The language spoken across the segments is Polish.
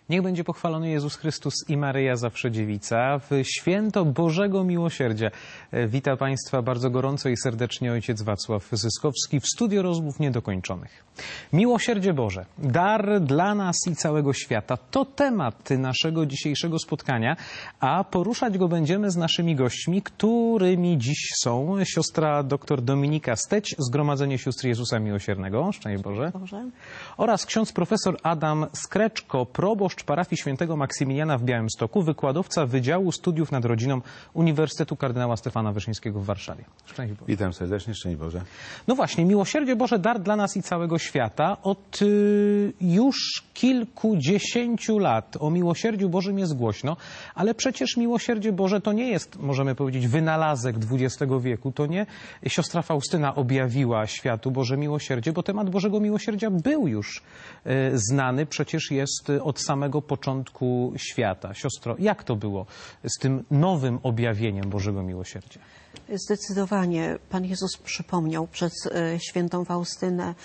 Niech będzie pochwalony Jezus Chrystus i Maryja Zawsze Dziewica w święto Bożego Miłosierdzia. Witam Państwa bardzo gorąco i serdecznie ojciec Wacław Zyskowski w Studio Rozmów Niedokończonych. Miłosierdzie Boże, dar dla nas i całego świata. To temat naszego dzisiejszego spotkania, a poruszać go będziemy z naszymi gośćmi, którymi dziś są siostra dr Dominika Steć, Zgromadzenie Sióstr Jezusa Miłosiernego, szczęść Boże, oraz ksiądz profesor Adam Skreczko, proboszcz parafii świętego Maksymiliana w Białymstoku, wykładowca Wydziału Studiów nad Rodziną Uniwersytetu Kardynała Stefana Wyszyńskiego w Warszawie. Szczęść Boże. Witam serdecznie, szczęść Boże. No właśnie, miłosierdzie Boże, dar dla nas i całego świata. Od już kilkudziesięciu lat o miłosierdziu Bożym jest głośno, ale przecież miłosierdzie Boże to nie jest, możemy powiedzieć, wynalazek XX wieku. To nie siostra Faustyna objawiła światu Boże miłosierdzie, bo temat Bożego miłosierdzia był już znany, przecież jest od samego początku świata. Siostro, jak to było z tym nowym objawieniem Bożego miłosierdzia? Zdecydowanie Pan Jezus przypomniał przez świętą Faustynę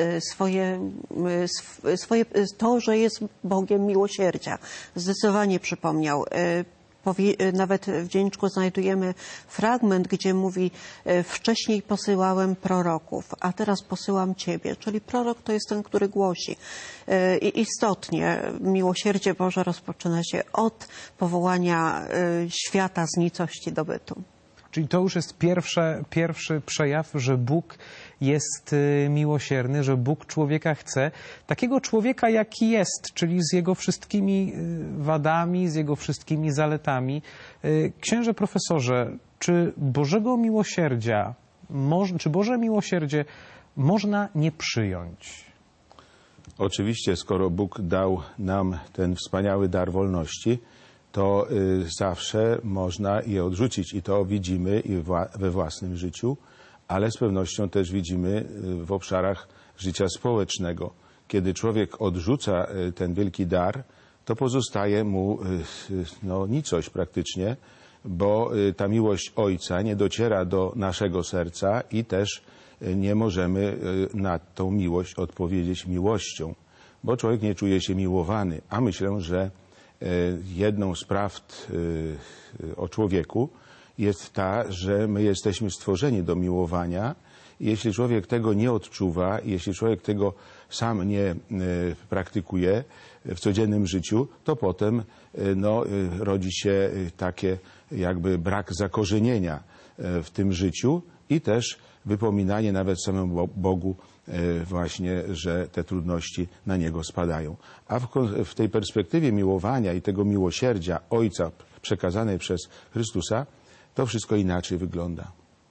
to, że jest Bogiem miłosierdzia. Zdecydowanie przypomniał. Nawet w dzienniczku znajdujemy fragment, gdzie mówi: wcześniej posyłałem proroków, a teraz posyłam Ciebie. Czyli prorok to jest ten, który głosi. I istotnie miłosierdzie Boże rozpoczyna się od powołania świata z nicości do bytu. Czyli to już jest pierwszy przejaw, że Bóg jest miłosierny, że Bóg człowieka chce. Takiego człowieka, jaki jest, czyli z jego wszystkimi wadami, z jego wszystkimi zaletami. Księże profesorze, czy Bożego miłosierdzia, czy Boże miłosierdzie można nie przyjąć? Oczywiście, skoro Bóg dał nam ten wspaniały dar wolności, to zawsze można je odrzucić i to widzimy i we własnym życiu, ale z pewnością też widzimy w obszarach życia społecznego. Kiedy człowiek odrzuca ten wielki dar, to pozostaje mu nicość praktycznie, bo ta miłość Ojca nie dociera do naszego serca i też nie możemy na tą miłość odpowiedzieć miłością, bo człowiek nie czuje się miłowany, a myślę, że jedną z prawd o człowieku jest ta, że my jesteśmy stworzeni do miłowania i jeśli człowiek tego nie odczuwa, jeśli człowiek tego sam nie praktykuje w codziennym życiu, to potem rodzi się takie jakby brak zakorzenienia w tym życiu i też wypominanie nawet samemu Bogu właśnie, że te trudności na Niego spadają. A w tej perspektywie miłowania i tego miłosierdzia Ojca przekazanej przez Chrystusa, to wszystko inaczej wygląda.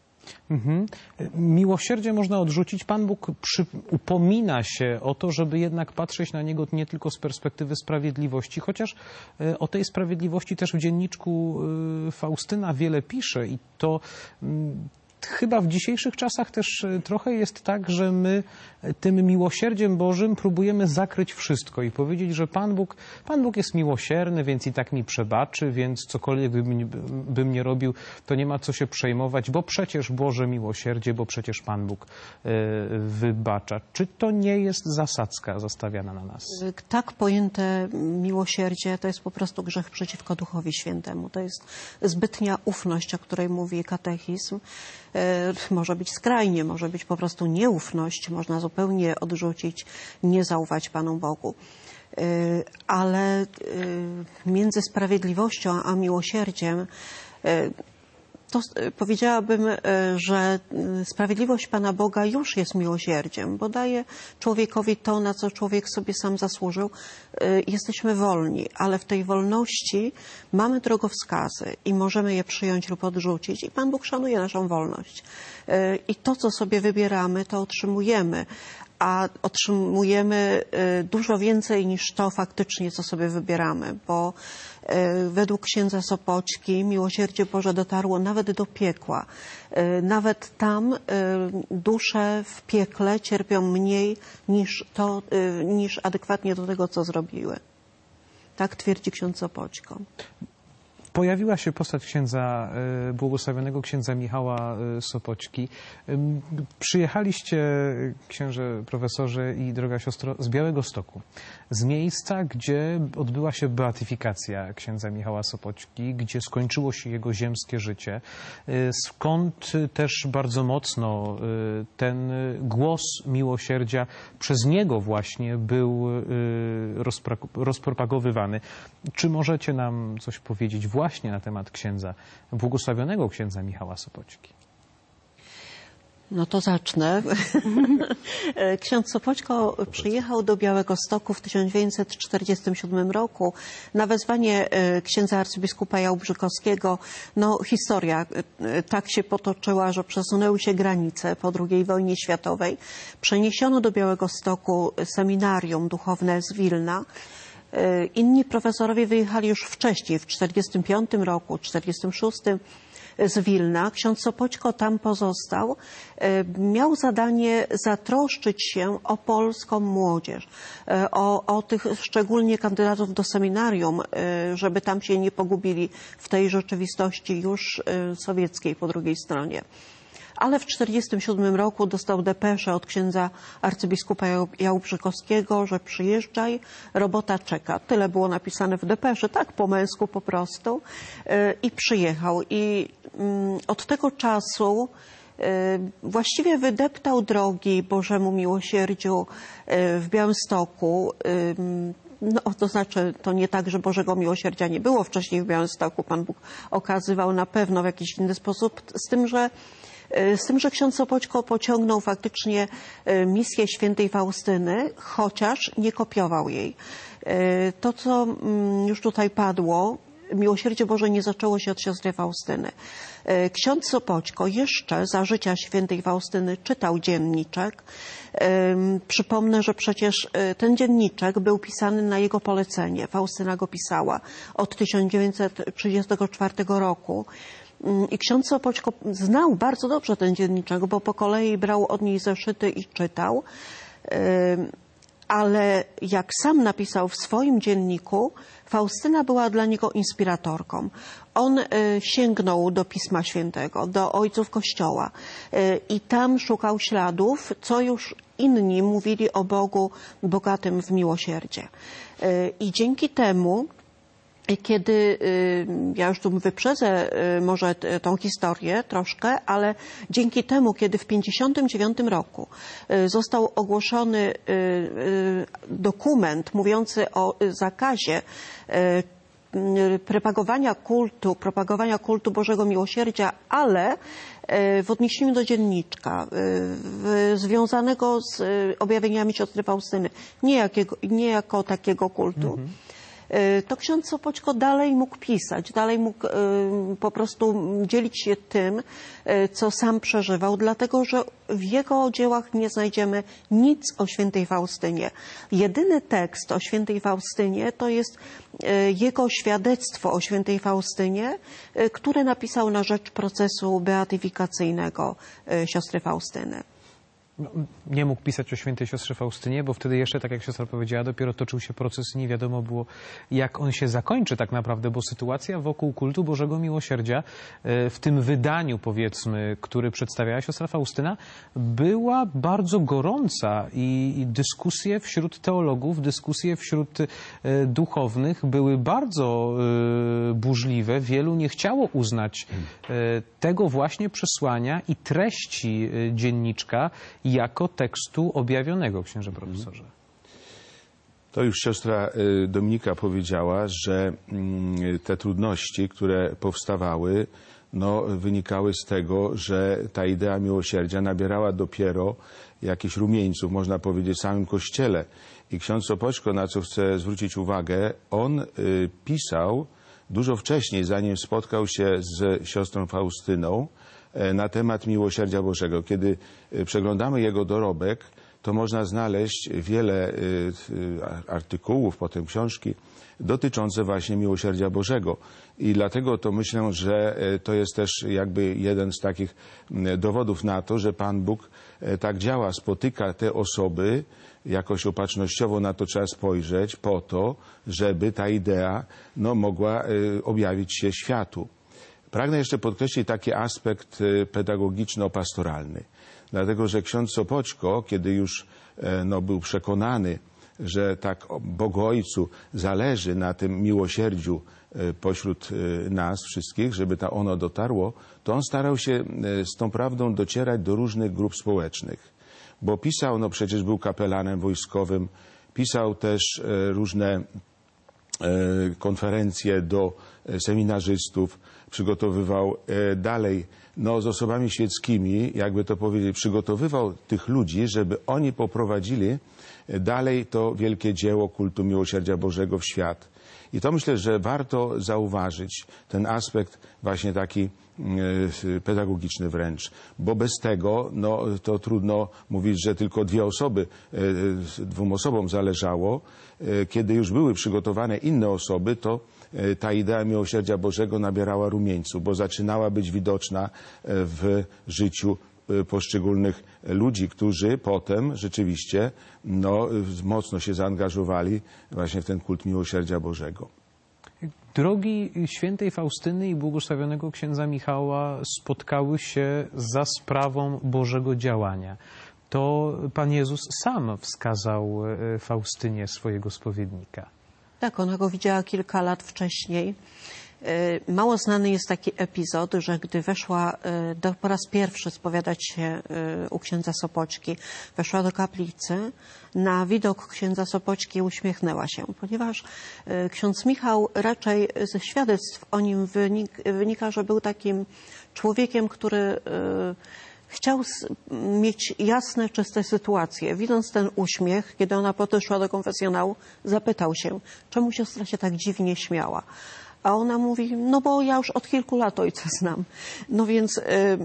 Miłosierdzie można odrzucić. Pan Bóg upomina się o to, żeby jednak patrzeć na Niego nie tylko z perspektywy sprawiedliwości, chociaż o tej sprawiedliwości też w dzienniczku Faustyna wiele pisze i to chyba w dzisiejszych czasach też trochę jest tak, że my tym miłosierdziem Bożym próbujemy zakryć wszystko i powiedzieć, że Pan Bóg jest miłosierny, więc i tak mi przebaczy, więc cokolwiek bym nie robił, to nie ma co się przejmować, bo przecież Boże miłosierdzie, bo przecież Pan Bóg wybacza. Czy to nie jest zasadzka zastawiana na nas? Tak pojęte miłosierdzie to jest po prostu grzech przeciwko Duchowi Świętemu. To jest zbytnia ufność, o której mówi katechizm. Może być skrajnie, może być po prostu nieufność, można zupełnie odrzucić, nie zaufać Panu Bogu. Ale między sprawiedliwością a miłosierdziem to powiedziałabym, że sprawiedliwość Pana Boga już jest miłosierdziem, bo daje człowiekowi to, na co człowiek sobie sam zasłużył. Jesteśmy wolni, ale w tej wolności mamy drogowskazy i możemy je przyjąć lub odrzucić i Pan Bóg szanuje naszą wolność. I to, co sobie wybieramy, to otrzymujemy, a otrzymujemy dużo więcej niż to faktycznie, co sobie wybieramy, bo według księdza Sopoćki miłosierdzie Boże dotarło nawet do piekła. Nawet tam dusze w piekle cierpią mniej niż adekwatnie do tego, co zrobiły. Tak twierdzi ksiądz Sopoćko. Pojawiła się postać błogosławionego księdza Michała Sopoćki. Przyjechaliście, księże profesorze i droga siostro, z Białegostoku, z miejsca, gdzie odbyła się beatyfikacja księdza Michała Sopoćki, gdzie skończyło się jego ziemskie życie, skąd też bardzo mocno ten głos miłosierdzia przez niego właśnie był rozpropagowywany. Czy możecie nam coś powiedzieć właśnie na temat błogosławionego księdza Michała Sopoćki? No to zacznę. Ksiądz Sopoćko przyjechał do Białegostoku w 1947 roku na wezwanie księdza arcybiskupa Jałbrzykowskiego. No, historia tak się potoczyła, że przesunęły się granice po II wojnie światowej. Przeniesiono do Białegostoku seminarium duchowne z Wilna. Inni profesorowie wyjechali już wcześniej, w 1945 roku, 1946 z Wilna. Ksiądz Sopoćko tam pozostał. Miał zadanie zatroszczyć się o polską młodzież, o tych szczególnie kandydatów do seminarium, żeby tam się nie pogubili w tej rzeczywistości już sowieckiej po drugiej stronie. Ale w 1947 roku dostał depeszę od księdza arcybiskupa Jałbrzykowskiego, że przyjeżdżaj, robota czeka. Tyle było napisane w depeszy, tak po męsku po prostu. I przyjechał. I od tego czasu właściwie wydeptał drogi Bożemu Miłosierdziu w Białymstoku. No, to znaczy, to nie tak, że Bożego Miłosierdzia nie było wcześniej w Białymstoku. Pan Bóg okazywał na pewno w jakiś inny sposób, z tym, że ksiądz Sopoćko pociągnął faktycznie misję świętej Faustyny, chociaż nie kopiował jej. To, co już tutaj padło, miłosierdzie Boże nie zaczęło się od siostry Faustyny. Ksiądz Sopoćko jeszcze za życia świętej Faustyny czytał dzienniczek. Przypomnę, że przecież ten dzienniczek był pisany na jego polecenie. Faustyna go pisała od 1934 roku. I ksiądz Sopoćko znał bardzo dobrze ten dzienniczek, bo po kolei brał od niej zeszyty i czytał. Ale jak sam napisał w swoim dzienniku, Faustyna była dla niego inspiratorką. On sięgnął do Pisma Świętego, do ojców Kościoła i tam szukał śladów, co już inni mówili o Bogu bogatym w miłosierdzie. I dzięki temu, kiedy, ja już tu wyprzedzę może tą historię troszkę, ale dzięki temu, kiedy w 1959 roku został ogłoszony dokument mówiący o zakazie propagowania kultu Bożego Miłosierdzia, ale w odniesieniu do dzienniczka związanego z objawieniami siostry Faustyny, nie jako takiego kultu, to ksiądz Sopoćko dalej mógł pisać, dalej mógł po prostu dzielić się tym, co sam przeżywał, dlatego że w jego dziełach nie znajdziemy nic o świętej Faustynie. Jedyny tekst o świętej Faustynie to jest jego świadectwo o świętej Faustynie, które napisał na rzecz procesu beatyfikacyjnego siostry Faustyny. No, nie mógł pisać o świętej siostrze Faustynie, bo wtedy jeszcze, tak jak siostra powiedziała, dopiero toczył się proces i nie wiadomo było, jak on się zakończy tak naprawdę, bo sytuacja wokół kultu Bożego Miłosierdzia w tym wydaniu, powiedzmy, który przedstawiała siostra Faustyna, była bardzo gorąca i dyskusje wśród teologów, dyskusje wśród duchownych były bardzo burzliwe. Wielu nie chciało uznać tego właśnie przesłania i treści dzienniczka jako tekstu objawionego, księże profesorze. To już siostra Dominika powiedziała, że te trudności, które powstawały, wynikały z tego, że ta idea miłosierdzia nabierała dopiero jakichś rumieńców, można powiedzieć, w samym Kościele. I ksiądz Sopoćko, na co chcę zwrócić uwagę, on pisał dużo wcześniej, zanim spotkał się z siostrą Faustyną, na temat miłosierdzia Bożego. Kiedy przeglądamy jego dorobek, to można znaleźć wiele artykułów, potem książki dotyczące właśnie miłosierdzia Bożego. I dlatego to myślę, że to jest też jakby jeden z takich dowodów na to, że Pan Bóg tak działa, spotyka te osoby jakoś opatrznościowo na to trzeba spojrzeć po to, żeby ta idea mogła objawić się światu. Pragnę jeszcze podkreślić taki aspekt pedagogiczno-pastoralny, dlatego że ksiądz Sopoćko, kiedy już był przekonany, że tak Bogu Ojcu zależy na tym miłosierdziu pośród nas wszystkich, żeby ono dotarło, to on starał się z tą prawdą docierać do różnych grup społecznych. Bo pisał, przecież był kapelanem wojskowym, pisał też różne konferencje do seminarzystów, przygotowywał dalej, z osobami świeckimi, jakby to powiedzieć, przygotowywał tych ludzi, żeby oni poprowadzili dalej to wielkie dzieło kultu miłosierdzia Bożego w świat. I to myślę, że warto zauważyć ten aspekt właśnie taki pedagogiczny wręcz, bo bez tego to trudno mówić, że tylko dwóm osobom zależało. Kiedy już były przygotowane inne osoby, to ta idea miłosierdzia Bożego nabierała rumieńców, bo zaczynała być widoczna w życiu poszczególnych ludzi, którzy potem rzeczywiście mocno się zaangażowali właśnie w ten kult miłosierdzia Bożego. Drogi świętej Faustyny i błogosławionego księdza Michała spotkały się za sprawą Bożego działania. To Pan Jezus sam wskazał Faustynie swojego spowiednika. Tak, ona go widziała kilka lat wcześniej. Mało znany jest taki epizod, że gdy weszła po raz pierwszy spowiadać się u księdza Sopoćki, weszła do kaplicy, na widok księdza Sopoćki uśmiechnęła się, ponieważ ksiądz Michał raczej ze świadectw o nim wynika, że był takim człowiekiem, który chciał mieć jasne, czyste sytuacje. Widząc ten uśmiech, kiedy ona potem szła do konfesjonału, zapytał się, czemu siostra się tak dziwnie śmiała. A ona mówi, bo ja już od kilku lat ojca znam. Więc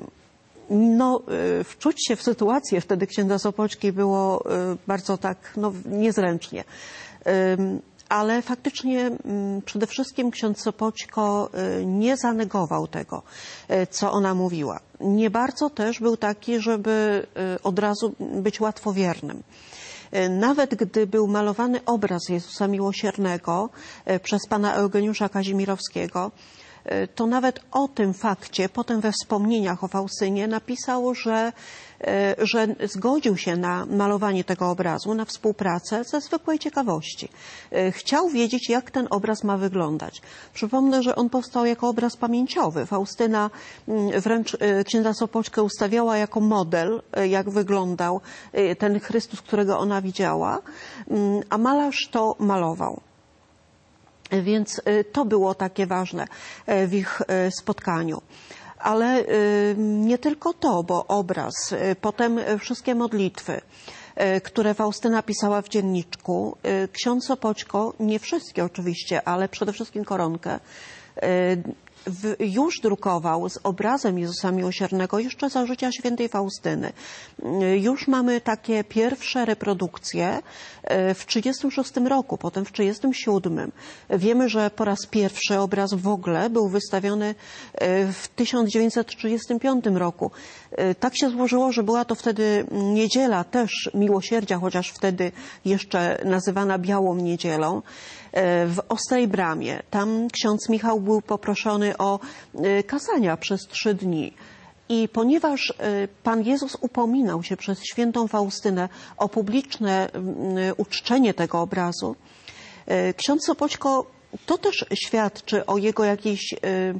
wczuć się w sytuację wtedy księdza Sopoćki było bardzo tak niezręcznie. Ale faktycznie przede wszystkim ksiądz Sopoćko nie zanegował tego, co ona mówiła. Nie bardzo też był taki, żeby od razu być łatwowiernym. Nawet gdy był malowany obraz Jezusa Miłosiernego przez pana Eugeniusza Kazimierowskiego, to nawet o tym fakcie, potem we wspomnieniach o Faustynie napisał, że zgodził się na malowanie tego obrazu, na współpracę ze zwykłej ciekawości. Chciał wiedzieć, jak ten obraz ma wyglądać. Przypomnę, że on powstał jako obraz pamięciowy. Faustyna wręcz księdza Sopoćkę ustawiała jako model, jak wyglądał ten Chrystus, którego ona widziała, a malarz to malował. Więc to było takie ważne w ich spotkaniu. Ale nie tylko to, bo obraz, potem wszystkie modlitwy, które Faustyna pisała w dzienniczku, ksiądz Sopoćko, nie wszystkie oczywiście, ale przede wszystkim koronkę, już drukował z obrazem Jezusa Miłosiernego jeszcze za życia świętej Faustyny. Już mamy takie pierwsze reprodukcje w 1936 roku, potem w 1937. Wiemy, że po raz pierwszy obraz w ogóle był wystawiony w 1935 roku. Tak się złożyło, że była to wtedy niedziela też miłosierdzia, chociaż wtedy jeszcze nazywana Białą Niedzielą, w Ostrej Bramie. Tam ksiądz Michał był poproszony o kazania przez 3 dni. I ponieważ Pan Jezus upominał się przez świętą Faustynę o publiczne uczczenie tego obrazu, ksiądz Sopoćko, to też świadczy o jego jakiejś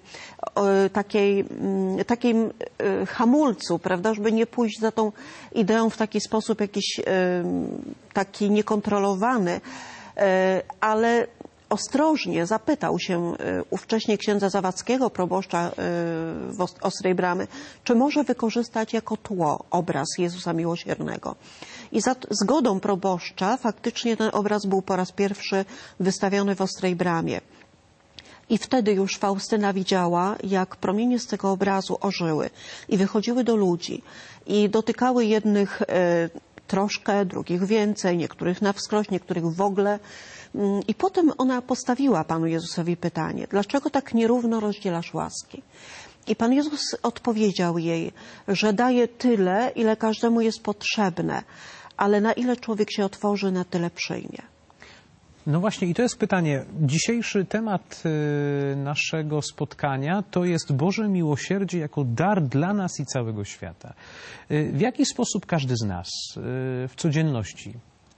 takim hamulcu, prawda, żeby nie pójść za tą ideą w taki sposób jakiś taki niekontrolowany, ale ostrożnie zapytał się ówcześnie księdza Zawadzkiego, proboszcza w Ostrej Bramy, czy może wykorzystać jako tło obraz Jezusa Miłosiernego. I za zgodą proboszcza faktycznie ten obraz był po raz pierwszy wystawiony w Ostrej Bramie. I wtedy już Faustyna widziała, jak promienie z tego obrazu ożyły i wychodziły do ludzi i dotykały jednych troszkę, drugich więcej, niektórych na wskroś, niektórych w ogóle. I potem ona postawiła Panu Jezusowi pytanie, dlaczego tak nierówno rozdzielasz łaski? I Pan Jezus odpowiedział jej, że daje tyle, ile każdemu jest potrzebne, ale na ile człowiek się otworzy, na tyle przyjmie. No właśnie i to jest pytanie. Dzisiejszy temat naszego spotkania to jest Boże miłosierdzie jako dar dla nas i całego świata. W jaki sposób każdy z nas w codzienności,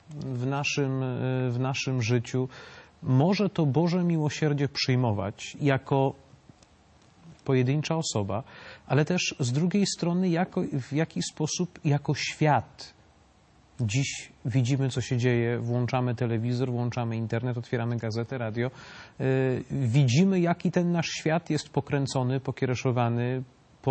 w naszym życiu może to Boże miłosierdzie przyjmować jako pojedyncza osoba, ale też z drugiej strony w jaki sposób jako świat. Dziś widzimy, co się dzieje, włączamy telewizor, włączamy internet, otwieramy gazetę, radio. Widzimy, jaki ten nasz świat jest pokręcony, pokiereszowany,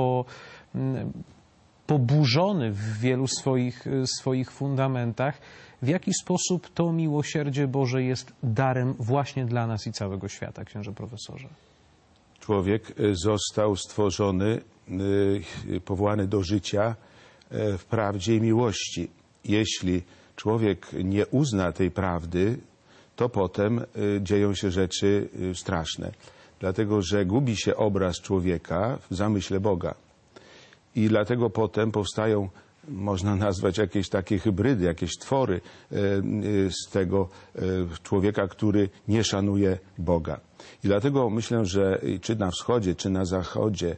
poburzony w wielu swoich fundamentach. W jaki sposób to miłosierdzie Boże jest darem właśnie dla nas i całego świata, księże profesorze? Człowiek został stworzony, powołany do życia w prawdzie i miłości. Jeśli człowiek nie uzna tej prawdy, to potem dzieją się rzeczy straszne. Dlatego, że gubi się obraz człowieka w zamyśle Boga. I dlatego potem powstają, można nazwać jakieś takie hybrydy, jakieś twory z tego człowieka, który nie szanuje Boga. I dlatego myślę, że czy na wschodzie, czy na zachodzie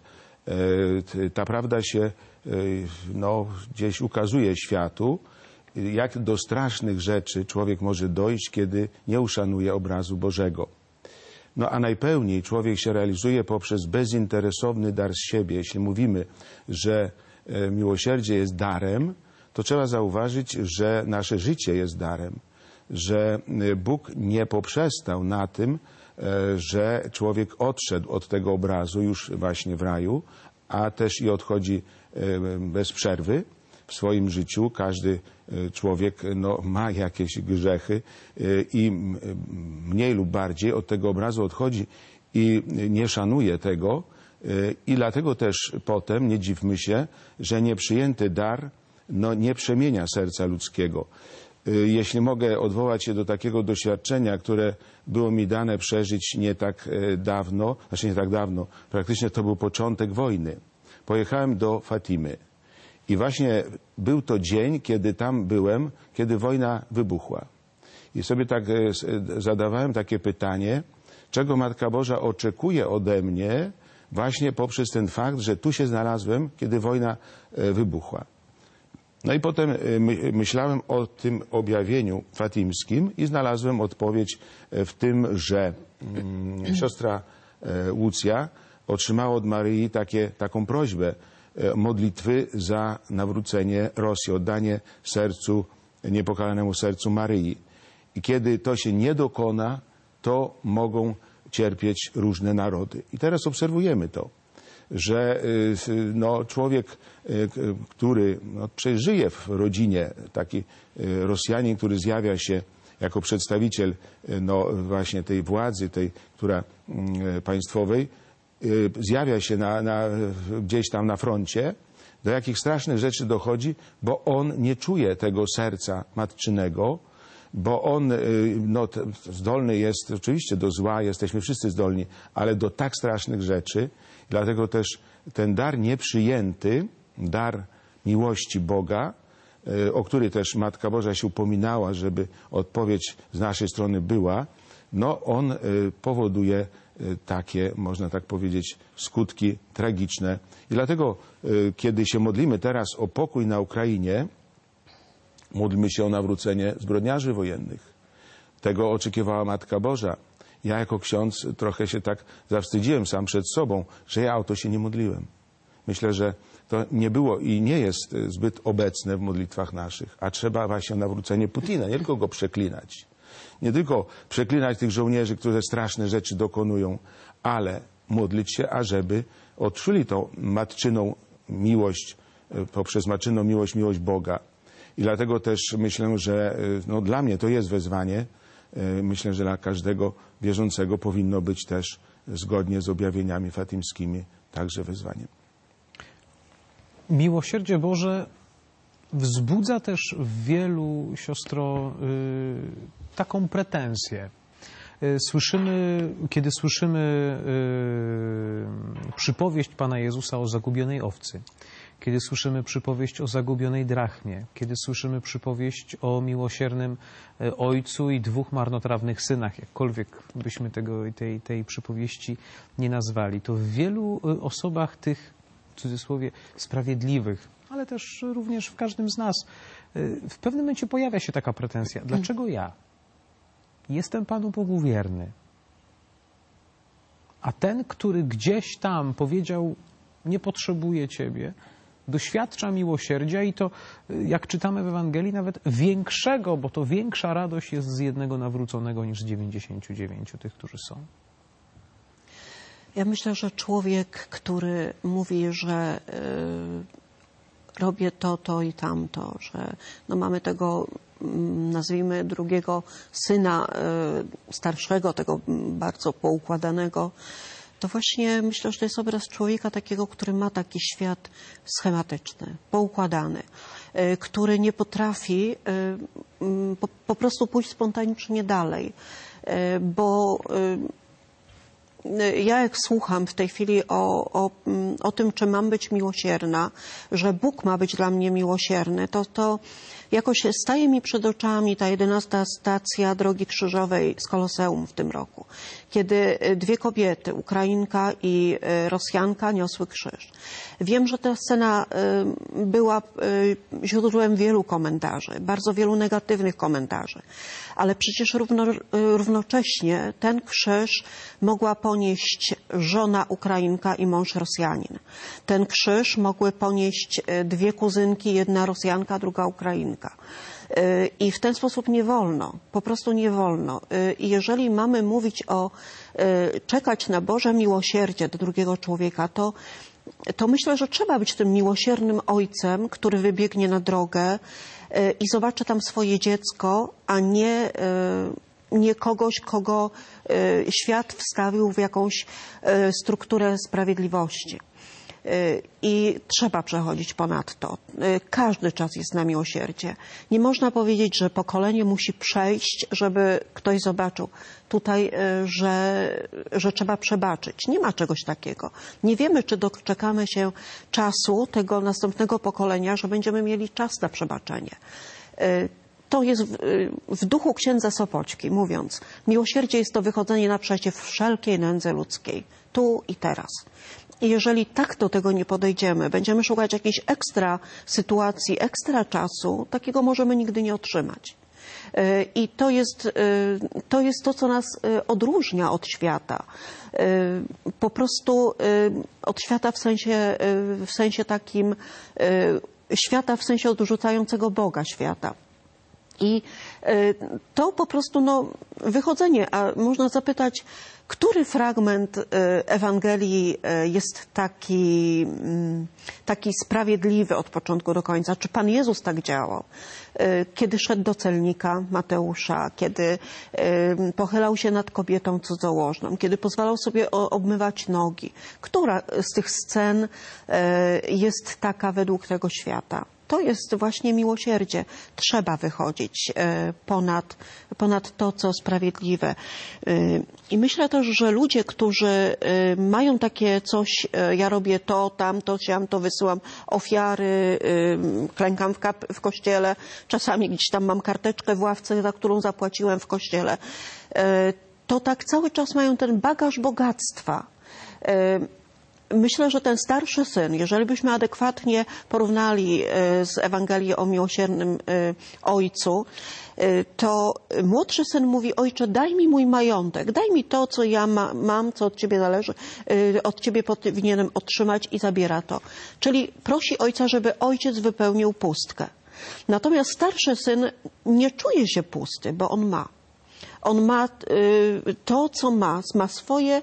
ta prawda się gdzieś ukazuje światu, jak do strasznych rzeczy człowiek może dojść, kiedy nie uszanuje obrazu Bożego. No a najpełniej człowiek się realizuje poprzez bezinteresowny dar z siebie. Jeśli mówimy, że miłosierdzie jest darem, to trzeba zauważyć, że nasze życie jest darem, że Bóg nie poprzestał na tym, że człowiek odszedł od tego obrazu już właśnie w raju, a też i odchodzi bez przerwy w swoim życiu. Każdy człowiek ma jakieś grzechy i mniej lub bardziej od tego obrazu odchodzi i nie szanuje tego. I dlatego też potem nie dziwmy się, że nieprzyjęty dar nie przemienia serca ludzkiego. Jeśli mogę odwołać się do takiego doświadczenia, które było mi dane przeżyć nie tak dawno, praktycznie to był początek wojny. Pojechałem do Fatimy i właśnie był to dzień, kiedy tam byłem, kiedy wojna wybuchła. I sobie tak zadawałem takie pytanie, czego Matka Boża oczekuje ode mnie właśnie poprzez ten fakt, że tu się znalazłem, kiedy wojna wybuchła. No i potem myślałem o tym objawieniu fatimskim i znalazłem odpowiedź w tym, że siostra Łucja otrzymała od Maryi taką prośbę modlitwy za nawrócenie Rosji, oddanie niepokalanemu sercu Maryi. I kiedy to się nie dokona, to mogą cierpieć różne narody. I teraz obserwujemy to, że człowiek, który przecież żyje w rodzinie, taki Rosjanin, który zjawia się jako przedstawiciel właśnie tej władzy, tej, która państwowej, zjawia się gdzieś tam na froncie, do jakich strasznych rzeczy dochodzi, bo on nie czuje tego serca matczynego, bo on zdolny jest oczywiście do zła, jesteśmy wszyscy zdolni, ale do tak strasznych rzeczy. Dlatego też ten dar nieprzyjęty, dar miłości Boga, o który też Matka Boża się upominała, żeby odpowiedź z naszej strony była, on powoduje takie, można tak powiedzieć, skutki tragiczne. I dlatego, kiedy się modlimy teraz o pokój na Ukrainie, módlmy się o nawrócenie zbrodniarzy wojennych. Tego oczekiwała Matka Boża. Ja jako ksiądz trochę się tak zawstydziłem sam przed sobą, że ja o to się nie modliłem. Myślę, że to nie było i nie jest zbyt obecne w modlitwach naszych, a trzeba właśnie o nawrócenie Putina, nie tylko go przeklinać. Nie tylko przeklinać tych żołnierzy, które straszne rzeczy dokonują, ale modlić się, ażeby odczuli tą matczyną miłość, poprzez matczyną miłość Boga. I dlatego też myślę, że dla mnie to jest wezwanie. Myślę, że dla każdego wierzącego powinno być też zgodnie z objawieniami fatimskimi także wezwaniem. Miłosierdzie Boże wzbudza też w wielu, siostro, taką pretensję. Kiedy słyszymy przypowieść Pana Jezusa o zagubionej owcy, kiedy słyszymy przypowieść o zagubionej drachmie, kiedy słyszymy przypowieść o miłosiernym ojcu i 2 marnotrawnych synach, jakkolwiek byśmy tej przypowieści nie nazwali, to w wielu osobach tych, w cudzysłowie, sprawiedliwych, ale też również w każdym z nas, w pewnym momencie pojawia się taka pretensja. Dlaczego ja? Jestem Panu Bogu wierny. A ten, który gdzieś tam powiedział, nie potrzebuję Ciebie, doświadcza miłosierdzia i to, jak czytamy w Ewangelii, nawet większego, bo to większa radość jest z jednego nawróconego niż z 99 tych, którzy są. Ja myślę, że człowiek, który mówi, że robię to i tamto, że no mamy tego, nazwijmy, drugiego syna starszego, tego bardzo poukładanego, to właśnie myślę, że to jest obraz człowieka takiego, który ma taki świat schematyczny, poukładany, który nie potrafi po prostu pójść spontanicznie dalej, bo ja jak słucham w tej chwili o tym, czy mam być miłosierna, że Bóg ma być dla mnie miłosierny, to jakoś staje mi przed oczami ta 11. stacja Drogi Krzyżowej z Koloseum w tym roku, kiedy 2 kobiety, Ukrainka i Rosjanka, niosły krzyż. Wiem, że ta scena była źródłem wielu komentarzy, bardzo wielu negatywnych komentarzy, ale przecież równocześnie ten krzyż mogła ponieść żona Ukrainka i mąż Rosjanin. Ten krzyż mogły ponieść 2 kuzynki, jedna Rosjanka, druga Ukrainka. I w ten sposób nie wolno, po prostu nie wolno. I jeżeli mamy mówić czekać na Boże miłosierdzie do drugiego człowieka, to myślę, że trzeba być tym miłosiernym ojcem, który wybiegnie na drogę i zobaczy tam swoje dziecko, a nie kogoś, kogo świat wstawił w jakąś strukturę sprawiedliwości. I trzeba przechodzić ponad to. Każdy czas jest na miłosierdzie. Nie można powiedzieć, że pokolenie musi przejść, żeby ktoś zobaczył tutaj, że trzeba przebaczyć. Nie ma czegoś takiego. Nie wiemy, czy doczekamy się czasu tego następnego pokolenia, że będziemy mieli czas na przebaczenie. To jest w duchu księdza Sopoćki, mówiąc, miłosierdzie jest to wychodzenie naprzeciw wszelkiej nędzy ludzkiej, tu i teraz. I jeżeli tak do tego nie podejdziemy, będziemy szukać jakiejś ekstra sytuacji, ekstra czasu, takiego możemy nigdy nie otrzymać. I to jest to, co nas odróżnia od świata. Po prostu od świata w sensie takim, świata w sensie odrzucającego Boga świata. I to po prostu wychodzenie, a można zapytać, który fragment Ewangelii jest taki sprawiedliwy od początku do końca? Czy Pan Jezus tak działał? Kiedy szedł do celnika Mateusza, kiedy pochylał się nad kobietą cudzołożną, kiedy pozwalał sobie obmywać nogi. Która z tych scen jest taka według tego świata? To jest właśnie miłosierdzie. Trzeba wychodzić ponad to, co sprawiedliwe. I myślę też, że ludzie, którzy mają takie coś, ja robię to, tamto, siamto, wysyłam ofiary, klękam w kościele, czasami gdzieś tam mam karteczkę w ławce, za którą zapłaciłem w kościele, to tak cały czas mają ten bagaż bogactwa. Myślę, że ten starszy syn, jeżeli byśmy adekwatnie porównali z Ewangelią o miłosiernym ojcu, to młodszy syn mówi: ojcze, daj mi mój majątek, daj mi to, co ja mam, co od ciebie należy, od ciebie powinienem otrzymać, i zabiera to. Czyli prosi ojca, żeby ojciec wypełnił pustkę. Natomiast starszy syn nie czuje się pusty, bo on ma. On ma to, co ma swoje...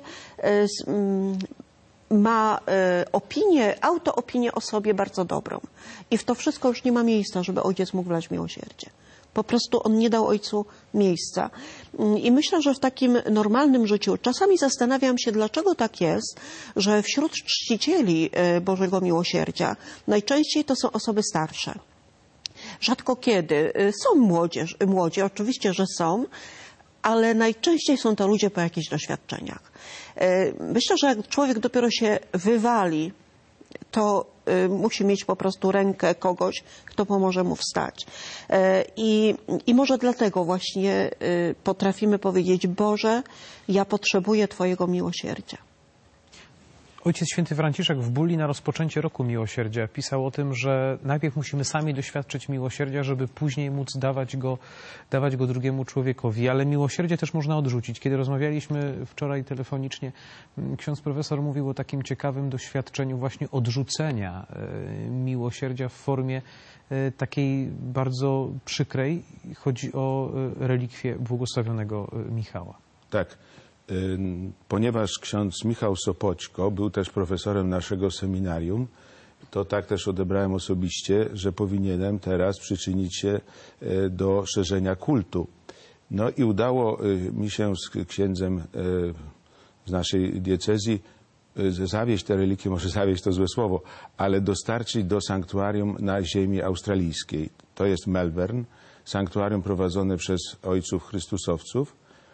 ma autoopinię o sobie bardzo dobrą. I w to wszystko już nie ma miejsca, żeby ojciec mógł wlać miłosierdzie. Po prostu on nie dał ojcu miejsca. I myślę, że w takim normalnym życiu czasami zastanawiam się, dlaczego tak jest, że wśród czcicieli Bożego Miłosierdzia najczęściej to są osoby starsze. Rzadko kiedy są młodzi, oczywiście, że są, ale najczęściej są to ludzie po jakichś doświadczeniach. Myślę, że jak człowiek dopiero się wywali, to musi mieć po prostu rękę kogoś, kto pomoże mu wstać. I może dlatego właśnie potrafimy powiedzieć: Boże, ja potrzebuję Twojego miłosierdzia. Ojciec Święty Franciszek w bulli na rozpoczęcie roku miłosierdzia pisał o tym, że najpierw musimy sami doświadczyć miłosierdzia, żeby później móc dawać go drugiemu człowiekowi. Ale miłosierdzie też można odrzucić. Kiedy rozmawialiśmy wczoraj telefonicznie, ksiądz profesor mówił o takim ciekawym doświadczeniu właśnie odrzucenia miłosierdzia w formie takiej bardzo przykrej. Chodzi o relikwię błogosławionego Michała. Tak. Ponieważ ksiądz Michał Sopoćko był też profesorem naszego seminarium, to tak też odebrałem osobiście, że powinienem teraz przyczynić się do szerzenia kultu. No i udało mi się z księdzem z naszej diecezji zawieźć te relikwie, może zawieźć to złe słowo, ale dostarczyć do sanktuarium na ziemi australijskiej. To jest Melbourne, sanktuarium prowadzone przez ojców chrystusowców.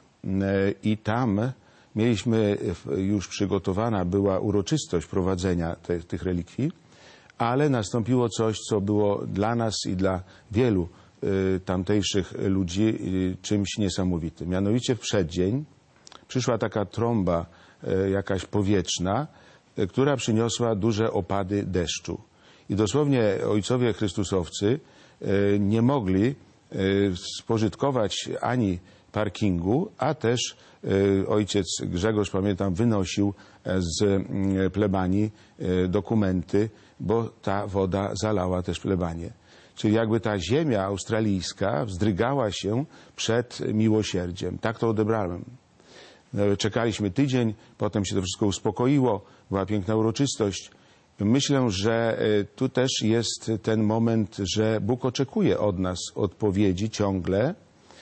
I tam mieliśmy, już przygotowana była uroczystość prowadzenia tych relikwii, ale nastąpiło coś, co było dla nas i dla wielu tamtejszych ludzi czymś niesamowitym. Mianowicie w przeddzień przyszła taka trąba jakaś powietrzna, która przyniosła duże opady deszczu. I dosłownie ojcowie chrystusowcy nie mogli spożytkować ani parkingu, a też ojciec Grzegorz, pamiętam, wynosił z plebanii dokumenty, bo ta woda zalała też plebanię. Czyli jakby ta ziemia australijska wzdrygała się przed miłosierdziem. Tak to odebrałem. Czekaliśmy tydzień, potem się to wszystko uspokoiło, była piękna uroczystość. Myślę, że tu też jest ten moment, że Bóg oczekuje od nas odpowiedzi ciągle,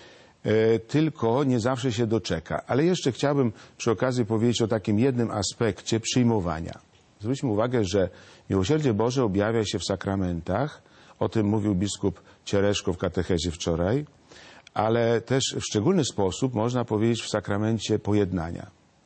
tylko nie zawsze się doczeka. Ale jeszcze chciałbym przy okazji powiedzieć o takim jednym aspekcie przyjmowania. Zwróćmy uwagę, że miłosierdzie Boże objawia się w sakramentach. O tym mówił biskup Ciereszko w katechezie wczoraj. Ale też w szczególny sposób można powiedzieć w sakramencie pojednania.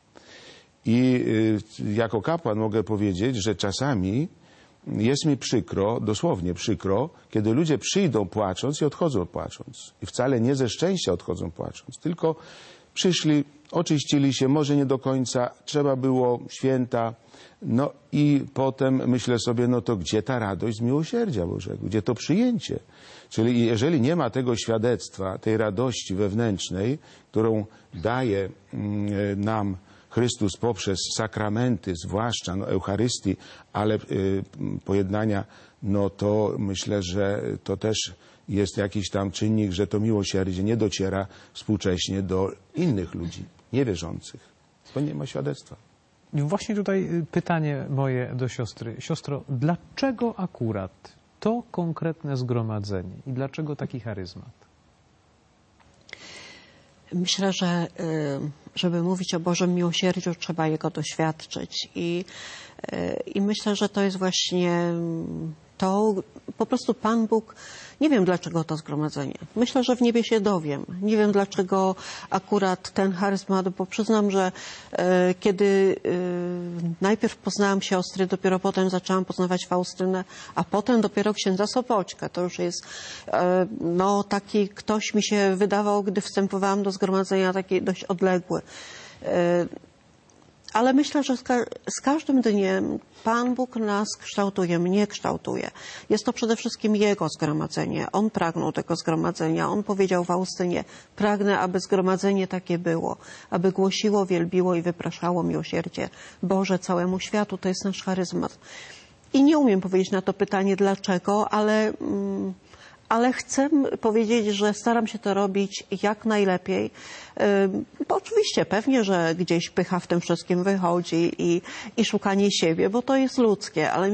I jako kapłan mogę powiedzieć, że czasami jest mi przykro, dosłownie przykro, kiedy ludzie przyjdą płacząc i odchodzą płacząc. I wcale nie ze szczęścia odchodzą płacząc, tylko przyszli, oczyścili się, może nie do końca, trzeba było święta, no i potem myślę sobie, no to gdzie ta radość z miłosierdzia Bożego, gdzie to przyjęcie? Czyli jeżeli nie ma tego świadectwa, tej radości wewnętrznej, którą daje nam Chrystus poprzez sakramenty, zwłaszcza Eucharystii, ale pojednania, no to myślę, że to też jest jakiś tam czynnik, że to miłosierdzie nie dociera współcześnie do innych ludzi, niewierzących, bo nie ma świadectwa. I właśnie tutaj pytanie moje do siostry. Siostro, dlaczego akurat to konkretne zgromadzenie i dlaczego taki charyzmat? Myślę, że żeby mówić o Bożym miłosierdziu, trzeba Jego doświadczyć. I myślę, że to jest właśnie to, po prostu Pan Bóg, nie wiem dlaczego to zgromadzenie. Myślę, że w niebie się dowiem. Nie wiem dlaczego akurat ten charyzmat, bo przyznam, że kiedy najpierw poznałam siostry, dopiero potem zaczęłam poznawać Faustynę, a potem dopiero księdza Sopoćka. To już jest, no taki ktoś mi się wydawał, gdy wstępowałam do zgromadzenia, taki dość odległy. Ale myślę, że z każdym dniem Pan Bóg nas kształtuje, mnie kształtuje. Jest to przede wszystkim Jego zgromadzenie. On pragnął tego zgromadzenia. On powiedział Faustynie: pragnę, aby zgromadzenie takie było, aby głosiło, wielbiło i wypraszało miłosierdzie Boże całemu światu. To jest nasz charyzmat. I nie umiem powiedzieć na to pytanie dlaczego, ale chcę powiedzieć, że staram się to robić jak najlepiej. Bo oczywiście pewnie, że gdzieś pycha w tym wszystkim wychodzi i szukanie siebie, bo to jest ludzkie, ale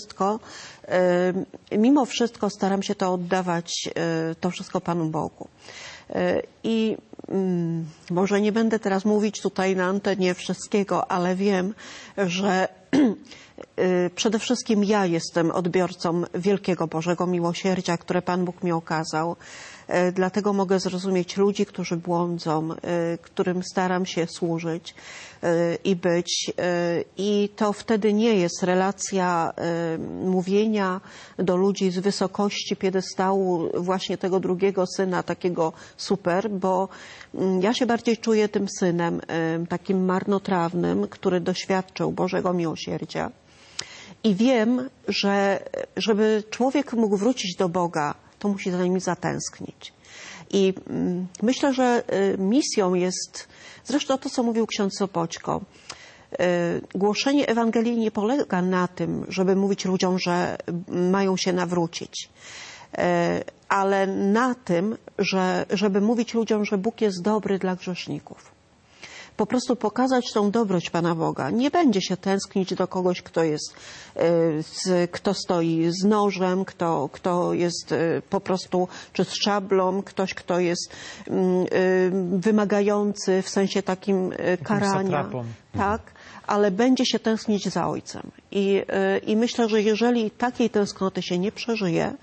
mimo wszystko staram się to oddawać, to wszystko Panu Bogu. I może nie będę teraz mówić tutaj na antenie wszystkiego, ale wiem, że przede wszystkim ja jestem odbiorcą wielkiego Bożego miłosierdzia, które Pan Bóg mi okazał. Dlatego mogę zrozumieć ludzi, którzy błądzą, którym staram się służyć i być. I to wtedy nie jest relacja mówienia do ludzi z wysokości piedestału właśnie tego drugiego syna, takiego super, bo ja się bardziej czuję tym synem, takim marnotrawnym, który doświadczył Bożego miłosierdzia. I wiem, że żeby człowiek mógł wrócić do Boga, to musi za nim zatęsknić. I myślę, że misją jest, zresztą to, co mówił ksiądz Sopoćko, głoszenie Ewangelii nie polega na tym, żeby mówić ludziom, że mają się nawrócić, ale na tym, żeby mówić ludziom, że Bóg jest dobry dla grzeszników. Po prostu pokazać tą dobroć Pana Boga. Nie będzie się tęsknić do kogoś, kto stoi z nożem, kto jest po prostu, czy z szablą, ktoś, kto jest wymagający w sensie takim karania. Satrapą. Tak, ale będzie się tęsknić za Ojcem. I myślę, że jeżeli takiej tęsknoty się nie przeżyje,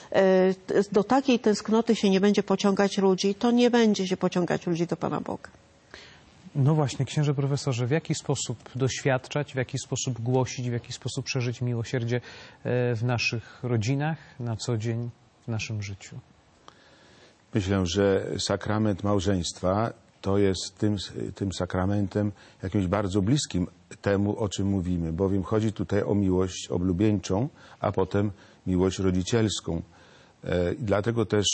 do takiej tęsknoty się nie będzie pociągać ludzi, to nie będzie się pociągać ludzi do Pana Boga. No właśnie, księże profesorze, w jaki sposób doświadczać, w jaki sposób głosić, w jaki sposób przeżyć miłosierdzie w naszych rodzinach, na co dzień, w naszym życiu? Myślę, że sakrament małżeństwa to jest tym sakramentem jakimś bardzo bliskim temu, o czym mówimy, bowiem chodzi tutaj o miłość oblubieńczą, a potem miłość rodzicielską. Dlatego też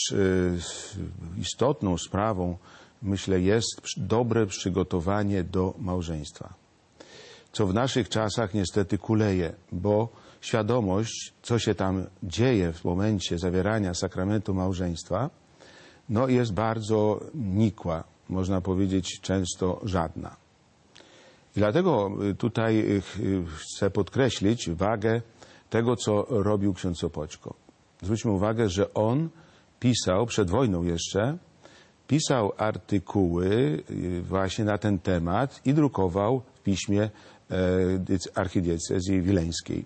istotną sprawą, myślę, jest dobre przygotowanie do małżeństwa. Co w naszych czasach niestety kuleje, bo świadomość, co się tam dzieje w momencie zawierania sakramentu małżeństwa, no jest bardzo nikła, można powiedzieć często żadna. I dlatego tutaj chcę podkreślić wagę tego, co robił ksiądz Sopoćko. Zwróćmy uwagę, że on pisał, przed wojną jeszcze, pisał artykuły właśnie na ten temat i drukował w piśmie archidiecezji wileńskiej.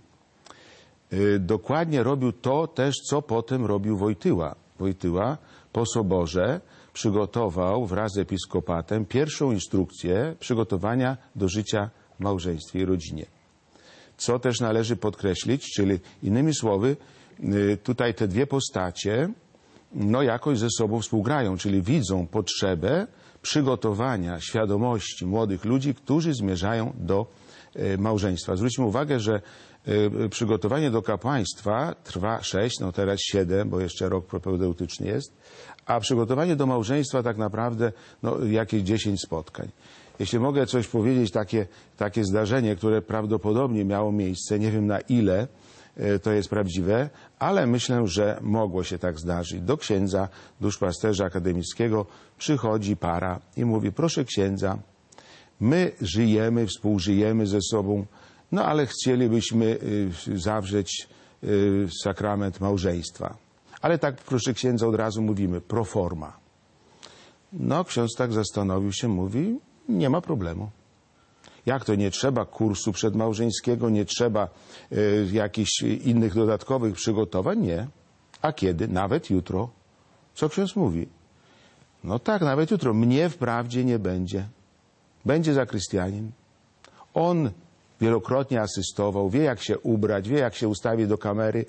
Dokładnie robił to też, co potem robił Wojtyła. Wojtyła po soborze przygotował wraz z episkopatem pierwszą instrukcję przygotowania do życia w małżeństwie i rodzinie. Co też należy podkreślić, czyli innymi słowy, tutaj te dwie postacie jakoś ze sobą współgrają, czyli widzą potrzebę przygotowania świadomości młodych ludzi, którzy zmierzają do małżeństwa. Zwróćmy uwagę, że przygotowanie do kapłaństwa trwa 6, teraz 7, bo jeszcze rok propedeutyczny jest, a przygotowanie do małżeństwa tak naprawdę jakieś 10 spotkań. Jeśli mogę coś powiedzieć, takie zdarzenie, które prawdopodobnie miało miejsce, nie wiem na ile to jest prawdziwe, ale myślę, że mogło się tak zdarzyć. Do księdza, duszpasterza akademickiego przychodzi para i mówi: proszę księdza, my żyjemy, współżyjemy ze sobą, ale chcielibyśmy zawrzeć sakrament małżeństwa. Ale tak, proszę księdza, od razu mówimy pro forma. Ksiądz tak zastanowił się, mówi: nie ma problemu. Jak to nie trzeba kursu przedmałżeńskiego, nie trzeba jakichś innych dodatkowych przygotowań? Nie. A kiedy? Nawet jutro. Co ksiądz mówi? Tak, nawet jutro. Mnie wprawdzie nie będzie. Będzie zakrystianin. On wielokrotnie asystował, wie jak się ubrać, wie jak się ustawić do kamery.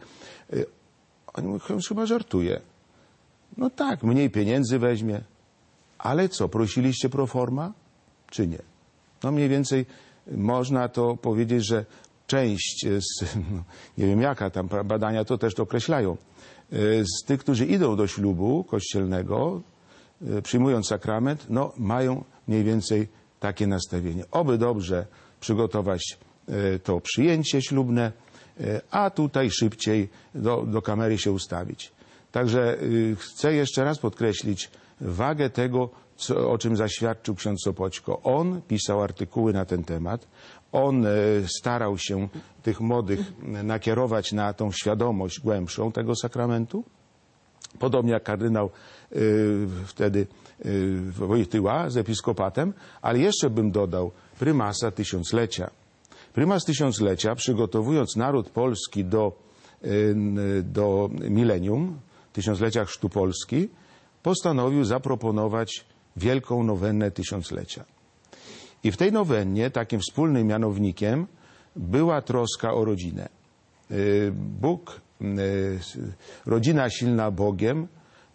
On mówi: ksiądz chyba żartuje. Tak, mniej pieniędzy weźmie. Ale co, prosiliście pro forma, czy nie? Mniej więcej można to powiedzieć, że część, nie wiem jaka tam badania to też to określają, z tych, którzy idą do ślubu kościelnego, przyjmując sakrament, mają mniej więcej takie nastawienie. Oby dobrze przygotować to przyjęcie ślubne, a tutaj szybciej do kamery się ustawić. Także chcę jeszcze raz podkreślić wagę tego, o czym zaświadczył ksiądz Sopoćko. On pisał artykuły na ten temat. On starał się tych młodych nakierować na tą świadomość głębszą tego sakramentu. Podobnie jak kardynał wtedy Wojtyła z episkopatem, ale jeszcze bym dodał prymasa tysiąclecia. Prymas tysiąclecia, przygotowując naród polski do milenium, tysiąclecia chrztu Polski, postanowił zaproponować wielką nowennę tysiąclecia. I w tej nowennie takim wspólnym mianownikiem była troska o rodzinę. Bóg, rodzina silna Bogiem,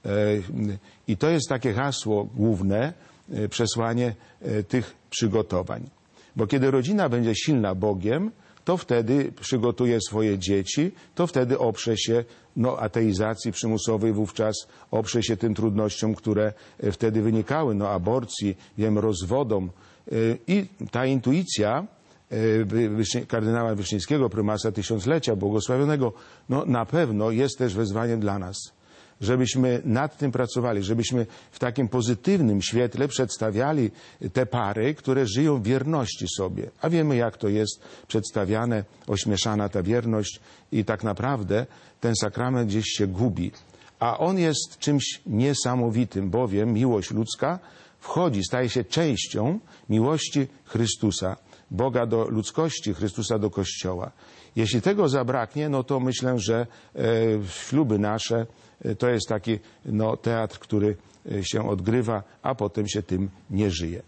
i to jest takie hasło główne, przesłanie tych przygotowań. Bo kiedy rodzina będzie silna Bogiem, to wtedy przygotuje swoje dzieci, to wtedy oprze się ateizacji przymusowej wówczas, oprze się tym trudnościom, które wtedy wynikały, aborcji, rozwodom. I ta intuicja kardynała Wyszyńskiego, prymasa tysiąclecia błogosławionego, na pewno jest też wezwaniem dla nas, żebyśmy nad tym pracowali, żebyśmy w takim pozytywnym świetle przedstawiali te pary, które żyją w wierności sobie. A wiemy, jak to jest przedstawiane, ośmieszana ta wierność i tak naprawdę ten sakrament gdzieś się gubi. A on jest czymś niesamowitym, bowiem miłość ludzka staje się częścią miłości Chrystusa, Boga do ludzkości, Chrystusa do Kościoła. Jeśli tego zabraknie, to myślę, że śluby nasze to jest taki teatr, który się odgrywa, a potem się tym nie żyje.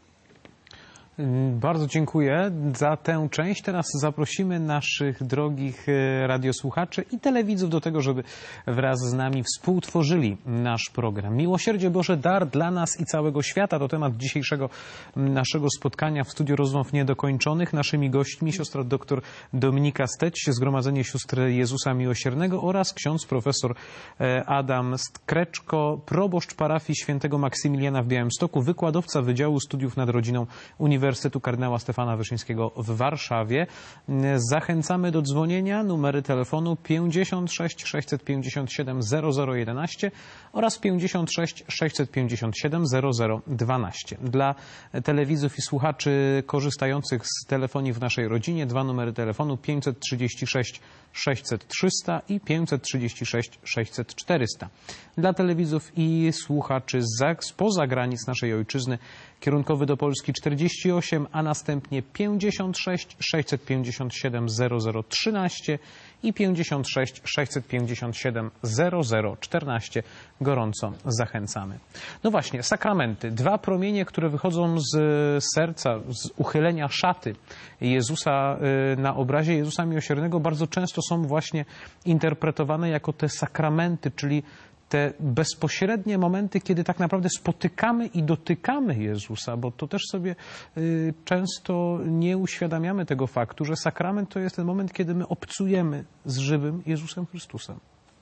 Bardzo dziękuję za tę część. Teraz zaprosimy naszych drogich radiosłuchaczy i telewidzów do tego, żeby wraz z nami współtworzyli nasz program. Miłosierdzie Boże, dar dla nas i całego świata to temat dzisiejszego naszego spotkania w Studiu Rozmów Niedokończonych. Naszymi gośćmi siostra dr Dominika Steć, Zgromadzenie Sióstr Jezusa Miłosiernego oraz ksiądz profesor Adam Skreczko, proboszcz parafii świętego Maksymiliana w Białymstoku, wykładowca Wydziału Studiów nad Rodziną Uniwersytetu Kardynała Stefana Wyszyńskiego w Warszawie. Zachęcamy do dzwonienia. Numery telefonu 56 657 0011 oraz 56 657 0012. Dla telewidzów i słuchaczy korzystających z telefonii w naszej rodzinie dwa numery telefonu 536 600 300 i 536 600 400. Dla telewidzów i słuchaczy spoza granic naszej ojczyzny kierunkowy do Polski 48, a następnie 56 657 0013 i 56 657 0014. Gorąco zachęcamy. No właśnie, sakramenty. Dwa promienie, które wychodzą z serca, z uchylenia szaty Jezusa na obrazie Jezusa Miłosiernego, bardzo często są właśnie interpretowane jako te sakramenty, czyli te bezpośrednie momenty, kiedy tak naprawdę spotykamy i dotykamy Jezusa, bo to też sobie często nie uświadamiamy tego faktu, że sakrament to jest ten moment, kiedy my obcujemy z żywym Jezusem Chrystusem.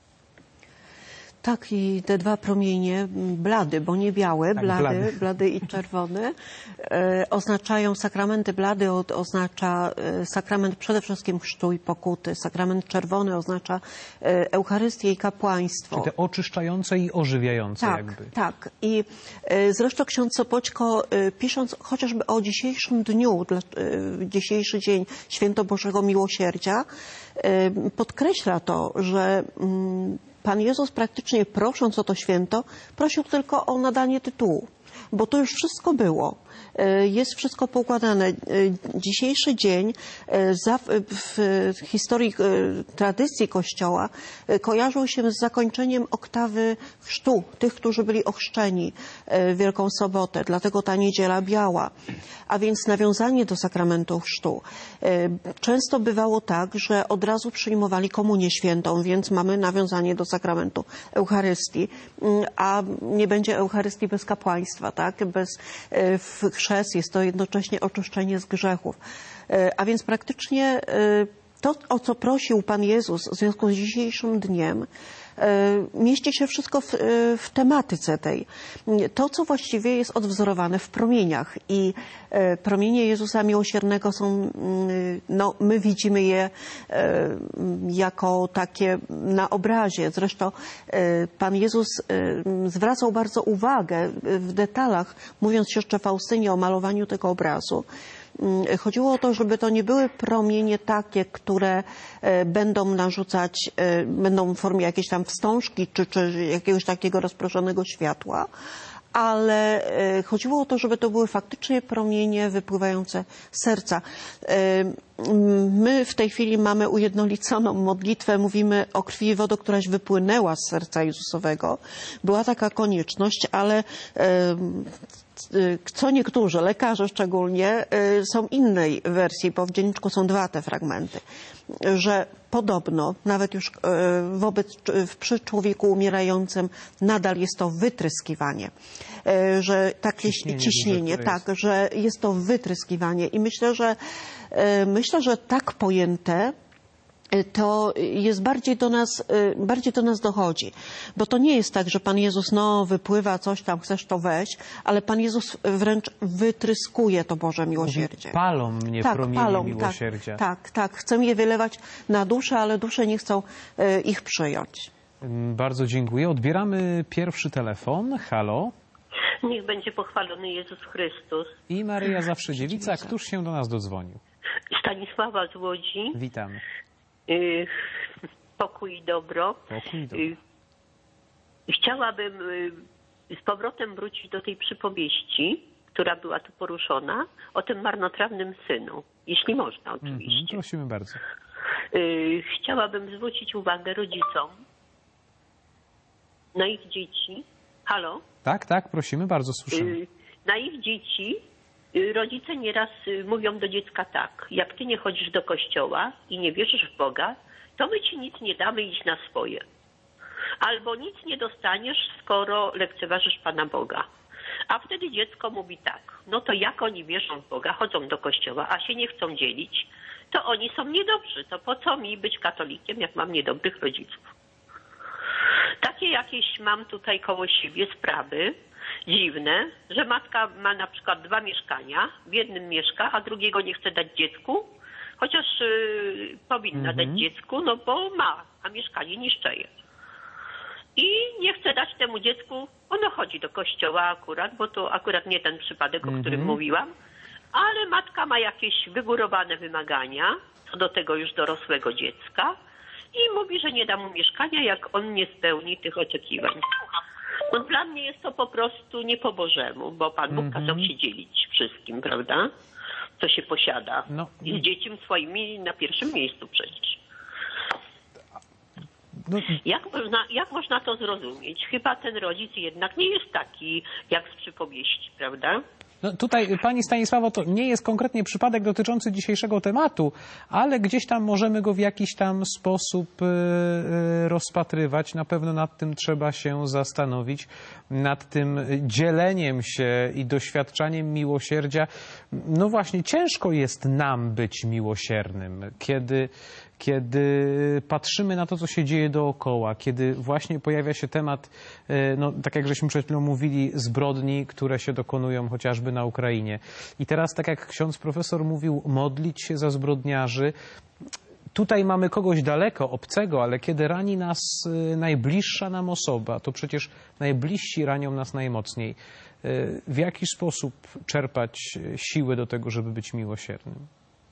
Tak, i te dwa promienie, blady, bo nie białe, tak, blady i czerwony, oznaczają sakramenty. Blady oznacza sakrament przede wszystkim chrztu i pokuty. Sakrament czerwony oznacza Eucharystię i kapłaństwo. Czyli te oczyszczające i ożywiające jakby. Tak. I zresztą ksiądz Sopoćko, pisząc chociażby o dzisiejszym dniu, dzisiejszy dzień, Święto Bożego Miłosierdzia, podkreśla to, że Pan Jezus praktycznie prosząc o to święto, prosił tylko o nadanie tytułu, bo to już wszystko było. Jest wszystko poukładane. Dzisiejszy dzień w historii tradycji Kościoła kojarzył się z zakończeniem oktawy chrztu, tych, którzy byli ochrzczeni w Wielką Sobotę, dlatego ta Niedziela Biała, a więc nawiązanie do sakramentu chrztu. Często bywało tak, że od razu przyjmowali komunię świętą, więc mamy nawiązanie do sakramentu Eucharystii, a nie będzie Eucharystii bez kapłaństwa, tak? Bez chrzest jest to jednocześnie oczyszczenie z grzechów. A więc praktycznie to, o co prosił Pan Jezus w związku z dzisiejszym dniem, mieści się wszystko w tematyce tej. To, co właściwie jest odwzorowane w promieniach. I promienie Jezusa Miłosiernego są, my widzimy je jako takie na obrazie. Zresztą Pan Jezus zwracał bardzo uwagę w detalach, mówiąc siostrze Faustynie o malowaniu tego obrazu. Chodziło o to, żeby to nie były promienie takie, które będą narzucać, będą w formie jakiejś tam wstążki czy jakiegoś takiego rozproszonego światła, ale chodziło o to, żeby to były faktycznie promienie wypływające z serca. My w tej chwili mamy ujednoliconą modlitwę, mówimy o krwi i wodzie, któraś wypłynęła z serca Jezusowego. Była taka konieczność, ale co niektórzy, lekarze szczególnie, są innej wersji, bo w dzienniczku są dwa te fragmenty, że podobno nawet już przy człowieku umierającym nadal jest to wytryskiwanie, że takie ciśnienie, tak, że jest to wytryskiwanie i myślę, że tak pojęte to jest bardziej do nas dochodzi. Bo to nie jest tak, że Pan Jezus, wypływa coś tam, chcesz to weź, ale Pan Jezus wręcz wytryskuje to Boże miłosierdzie. Palą mnie promienie miłosierdzia. Tak. Chcę je wylewać na duszę, ale dusze nie chcą ich przyjąć. Bardzo dziękuję. Odbieramy pierwszy telefon. Halo. Niech będzie pochwalony Jezus Chrystus. I Maryja Zawsze Dziewica. Któż się do nas dodzwonił? Stanisława z Łodzi. Witamy. Pokój i dobro. Pokój i dobro. Chciałabym z powrotem wrócić do tej przypowieści, która była tu poruszona, o tym marnotrawnym synu. Jeśli można, oczywiście. Prosimy bardzo. Chciałabym zwrócić uwagę rodzicom na ich dzieci. Halo? Tak, prosimy bardzo, słyszymy. Na ich dzieci rodzice nieraz mówią do dziecka tak: jak ty nie chodzisz do kościoła i nie wierzysz w Boga, to my ci nic nie damy, idź na swoje. Albo nic nie dostaniesz, skoro lekceważysz Pana Boga. A wtedy dziecko mówi tak: no to jak oni wierzą w Boga, chodzą do kościoła, a się nie chcą dzielić, to oni są niedobrzy. To po co mi być katolikiem, jak mam niedobrych rodziców? Takie jakieś mam tutaj koło siebie sprawy dziwne, że matka ma na przykład 2 mieszkania, w jednym mieszka, a drugiego nie chce dać dziecku, chociaż powinna dać dziecku, no bo ma, a mieszkanie niszczeje. I nie chce dać temu dziecku, ono chodzi do kościoła akurat, bo to akurat nie ten przypadek, o którym mówiłam, ale matka ma jakieś wygórowane wymagania co do tego już dorosłego dziecka i mówi, że nie da mu mieszkania, jak on nie spełni tych oczekiwań. No, dla mnie jest to po prostu nie po Bożemu, bo Pan Bóg kazał się dzielić wszystkim, prawda? Co się posiada. I z dziećmi swoimi na pierwszym miejscu przecież. Jak można to zrozumieć? Chyba ten rodzic jednak nie jest taki jak z przypowieści, prawda? No tutaj, Pani Stanisławo, to nie jest konkretnie przypadek dotyczący dzisiejszego tematu, ale gdzieś tam możemy go w jakiś tam sposób rozpatrywać. Na pewno nad tym trzeba się zastanowić, nad tym dzieleniem się i doświadczaniem miłosierdzia. No właśnie, ciężko jest nam być miłosiernym, kiedy patrzymy na to, co się dzieje dookoła, kiedy właśnie pojawia się temat, tak jak żeśmy przed chwilą mówili, zbrodni, które się dokonują chociażby na Ukrainie. I teraz, tak jak ksiądz profesor mówił, modlić się za zbrodniarzy. Tutaj mamy kogoś daleko, obcego, ale kiedy rani nas najbliższa nam osoba, to przecież najbliżsi ranią nas najmocniej. W jaki sposób czerpać siłę do tego, żeby być miłosiernym?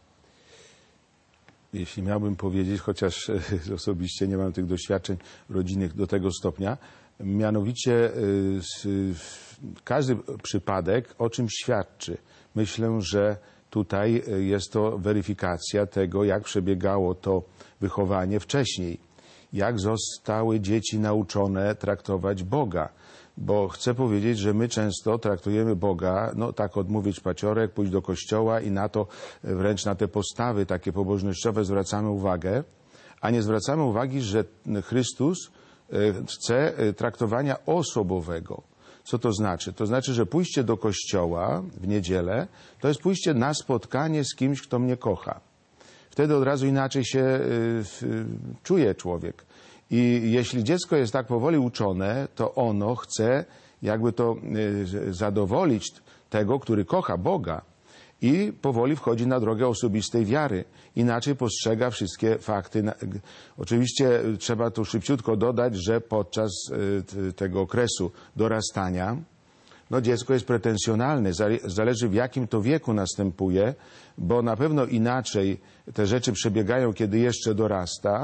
Jeśli miałbym powiedzieć, chociaż osobiście nie mam tych doświadczeń rodzinnych do tego stopnia, mianowicie każdy przypadek o czymś świadczy. Myślę, że tutaj jest to weryfikacja tego, jak przebiegało to wychowanie wcześniej, jak zostały dzieci nauczone traktować Boga. Bo chcę powiedzieć, że my często traktujemy Boga, tak odmówić paciorek, pójść do kościoła i na to, wręcz na te postawy takie pobożnościowe zwracamy uwagę, a nie zwracamy uwagi, że Chrystus chce traktowania osobowego. Co to znaczy? To znaczy, że pójście do kościoła w niedzielę to jest pójście na spotkanie z kimś, kto mnie kocha. Wtedy od razu inaczej się czuje człowiek. I jeśli dziecko jest tak powoli uczone, to ono chce jakby to zadowolić tego, który kocha Boga i powoli wchodzi na drogę osobistej wiary. Inaczej postrzega wszystkie fakty. Oczywiście trzeba tu szybciutko dodać, że podczas tego okresu dorastania dziecko jest pretensjonalne. Zależy w jakim to wieku następuje, bo na pewno inaczej te rzeczy przebiegają, kiedy jeszcze dorasta,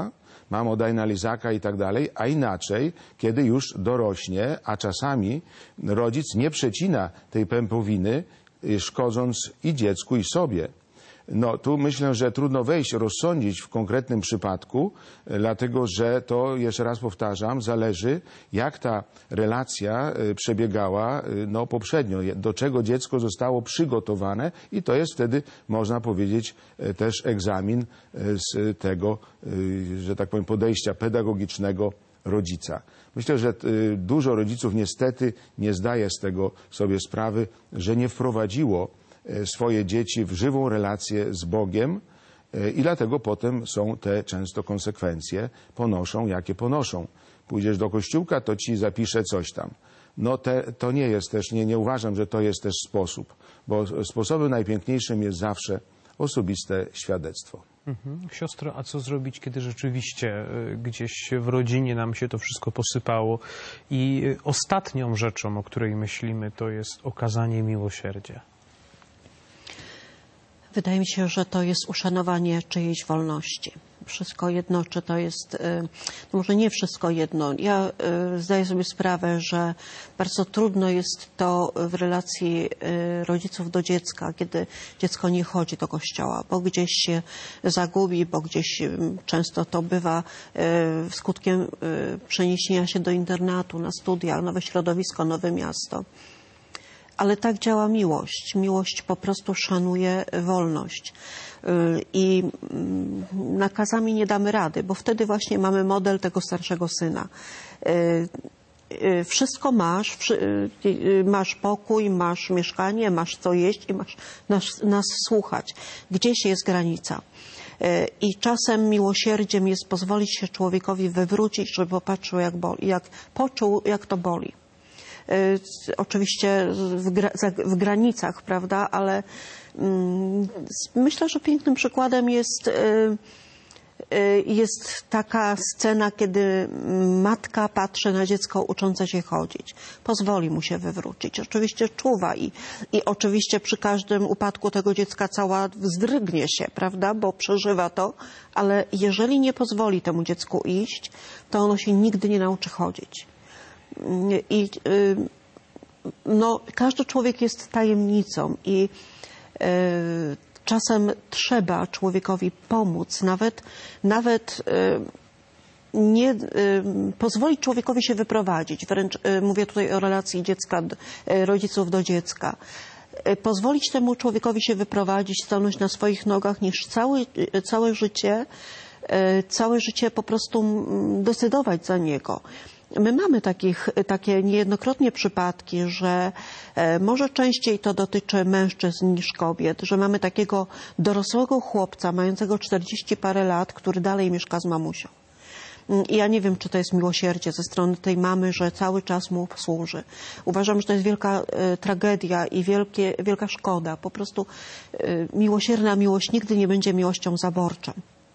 mamo daj na lizaka i tak dalej, a inaczej, kiedy już dorośnie, a czasami rodzic nie przecina tej pępowiny, szkodząc i dziecku, i sobie. No tu myślę, że trudno rozsądzić w konkretnym przypadku, dlatego że to, jeszcze raz powtarzam, zależy, jak ta relacja przebiegała poprzednio, do czego dziecko zostało przygotowane, i to jest wtedy, można powiedzieć, też egzamin z tego, że tak powiem, podejścia pedagogicznego rodzica. Myślę, że dużo rodziców niestety nie zdaje z tego sobie sprawy, że nie wprowadziło swoje dzieci w żywą relację z Bogiem, i dlatego potem są te często konsekwencje, ponoszą jakie ponoszą. Pójdziesz do kościółka, to ci zapisze coś tam. No to nie jest też, nie uważam, że to jest też sposób, bo sposobem najpiękniejszym jest zawsze osobiste świadectwo. Siostro, a co zrobić, kiedy rzeczywiście gdzieś w rodzinie nam się to wszystko posypało i ostatnią rzeczą, o której myślimy, to jest okazanie miłosierdzia? Wydaje mi się, że to jest uszanowanie czyjejś wolności. Wszystko jedno, czy to jest, no może nie wszystko jedno. Ja zdaję sobie sprawę, że bardzo trudno jest to w relacji rodziców do dziecka, kiedy dziecko nie chodzi do kościoła, bo gdzieś się zagubi, bo gdzieś często to bywa skutkiem przeniesienia się do internatu, na studia, nowe środowisko, nowe miasto. Ale tak działa miłość. Miłość po prostu szanuje wolność. I nakazami nie damy rady, bo wtedy właśnie mamy model tego starszego syna. Wszystko masz, masz pokój, masz mieszkanie, masz co jeść i masz nas słuchać. Gdzieś jest granica. I czasem miłosierdziem jest pozwolić się człowiekowi wywrócić, żeby popatrzył, poczuł, jak to boli. Oczywiście w granicach, prawda, ale myślę, że pięknym przykładem jest taka scena, kiedy matka patrzy na dziecko uczące się chodzić. Pozwoli mu się wywrócić. Oczywiście czuwa i oczywiście przy każdym upadku tego dziecka cała wzdrygnie się, prawda, bo przeżywa to, ale jeżeli nie pozwoli temu dziecku iść, to ono się nigdy nie nauczy chodzić. I no, każdy człowiek jest tajemnicą i czasem trzeba człowiekowi pomóc, nawet nie pozwolić człowiekowi się wyprowadzić. Wręcz mówię tutaj o relacji rodziców do dziecka. Pozwolić temu człowiekowi się wyprowadzić, stanąć na swoich nogach, niż całe życie po prostu decydować za niego. My mamy takie niejednokrotnie przypadki, że może częściej to dotyczy mężczyzn niż kobiet, że mamy takiego dorosłego chłopca mającego 40 parę lat, który dalej mieszka z mamusią. I ja nie wiem, czy to jest miłosierdzie ze strony tej mamy, że cały czas mu służy. Uważam, że to jest wielka tragedia i wielka szkoda. Po prostu miłosierna miłość nigdy nie będzie miłością zaborczą.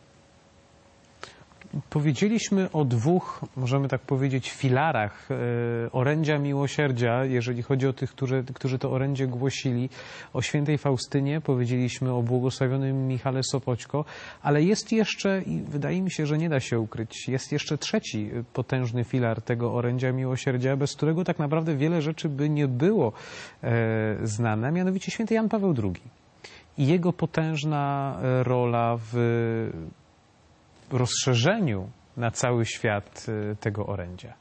Powiedzieliśmy o dwóch, możemy tak powiedzieć, filarach orędzia miłosierdzia, jeżeli chodzi o tych, którzy to orędzie głosili. O świętej Faustynie, powiedzieliśmy o błogosławionym Michale Sopoćko, ale jest jeszcze, i wydaje mi się, że nie da się ukryć, jest jeszcze trzeci potężny filar tego orędzia miłosierdzia, bez którego tak naprawdę wiele rzeczy by nie było znane, mianowicie święty Jan Paweł II. I jego potężna rola w rozszerzeniu na cały świat tego orędzia.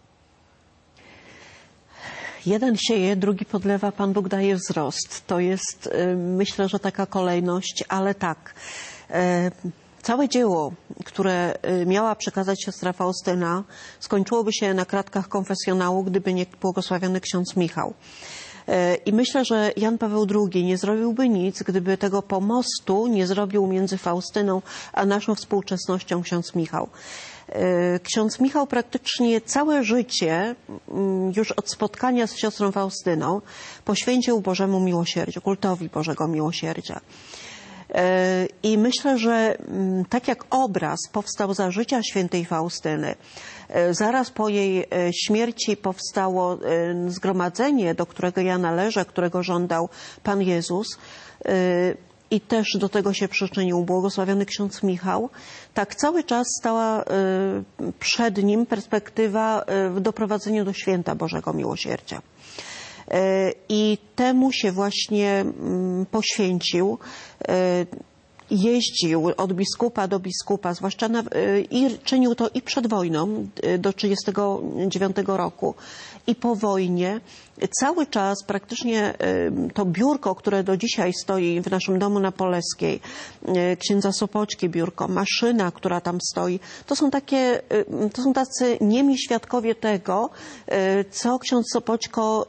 Jeden sieje, drugi podlewa, Pan Bóg daje wzrost. To jest, myślę, że taka kolejność, ale tak. Całe dzieło, które miała przekazać siostra Faustyna, skończyłoby się na kratkach konfesjonału, gdyby nie błogosławiony ksiądz Michał. I myślę, że Jan Paweł II nie zrobiłby nic, gdyby tego pomostu nie zrobił między Faustyną a naszą współczesnością ksiądz Michał. Ksiądz Michał praktycznie całe życie, już od spotkania z siostrą Faustyną, poświęcił Bożemu Miłosierdziu, kultowi Bożego Miłosierdzia. I myślę, że tak jak obraz powstał za życia świętej Faustyny, zaraz po jej śmierci powstało zgromadzenie, do którego ja należę, którego żądał Pan Jezus. i też do tego się przyczynił błogosławiony ksiądz Michał, tak cały czas stała przed nim perspektywa w doprowadzeniu do święta Bożego Miłosierdzia. I temu się właśnie poświęcił. Jeździł od biskupa do biskupa, zwłaszcza i czynił to i przed wojną do 1939 roku i po wojnie. Cały czas praktycznie to biurko, które do dzisiaj stoi w naszym domu na Poleskiej, księdza Sopoćki biurko, maszyna, która tam stoi, to są tacy niemi świadkowie tego, co ksiądz Sopoćko,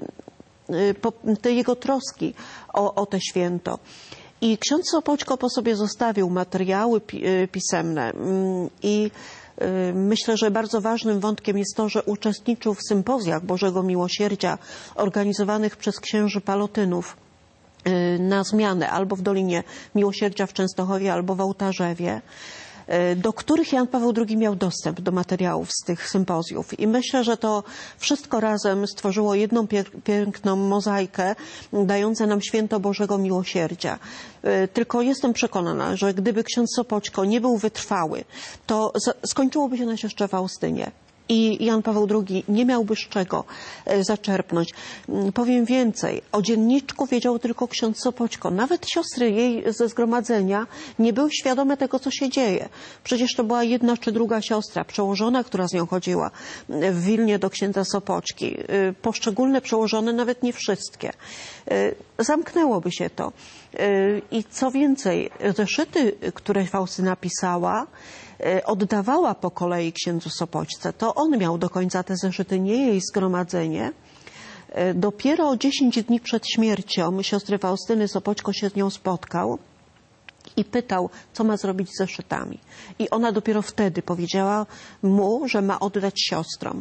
te jego troski o te święto. I ksiądz Sopoćko po sobie zostawił materiały pisemne i myślę, że bardzo ważnym wątkiem jest to, że uczestniczył w sympozjach Bożego Miłosierdzia organizowanych przez księży palotynów na zmianę albo w Dolinie Miłosierdzia w Częstochowie, albo w Ołtarzewie, do których Jan Paweł II miał dostęp do materiałów z tych sympozjów. I myślę, że to wszystko razem stworzyło jedną piękną mozaikę dającą nam święto Bożego Miłosierdzia. Tylko jestem przekonana, że gdyby ksiądz Sopoćko nie był wytrwały, to skończyłoby się na siostrze Faustynie. I Jan Paweł II nie miałby z czego zaczerpnąć. Powiem więcej, o dzienniczku wiedział tylko ksiądz Sopoćko. Nawet siostry jej ze zgromadzenia nie były świadome tego, co się dzieje. Przecież to była jedna czy druga siostra, przełożona, która z nią chodziła w Wilnie do księdza Sopoćki. Poszczególne przełożone, nawet nie wszystkie. Zamknęłoby się to. I co więcej, zeszyty, które Faustyna pisała, oddawała po kolei księdzu Sopoćce. To on miał do końca te zeszyty, nie jej zgromadzenie. Dopiero 10 dni przed śmiercią siostry Faustyny Sopoćko się z nią spotkał i pytał, co ma zrobić z zeszytami. I ona dopiero wtedy powiedziała mu, że ma oddać siostrom.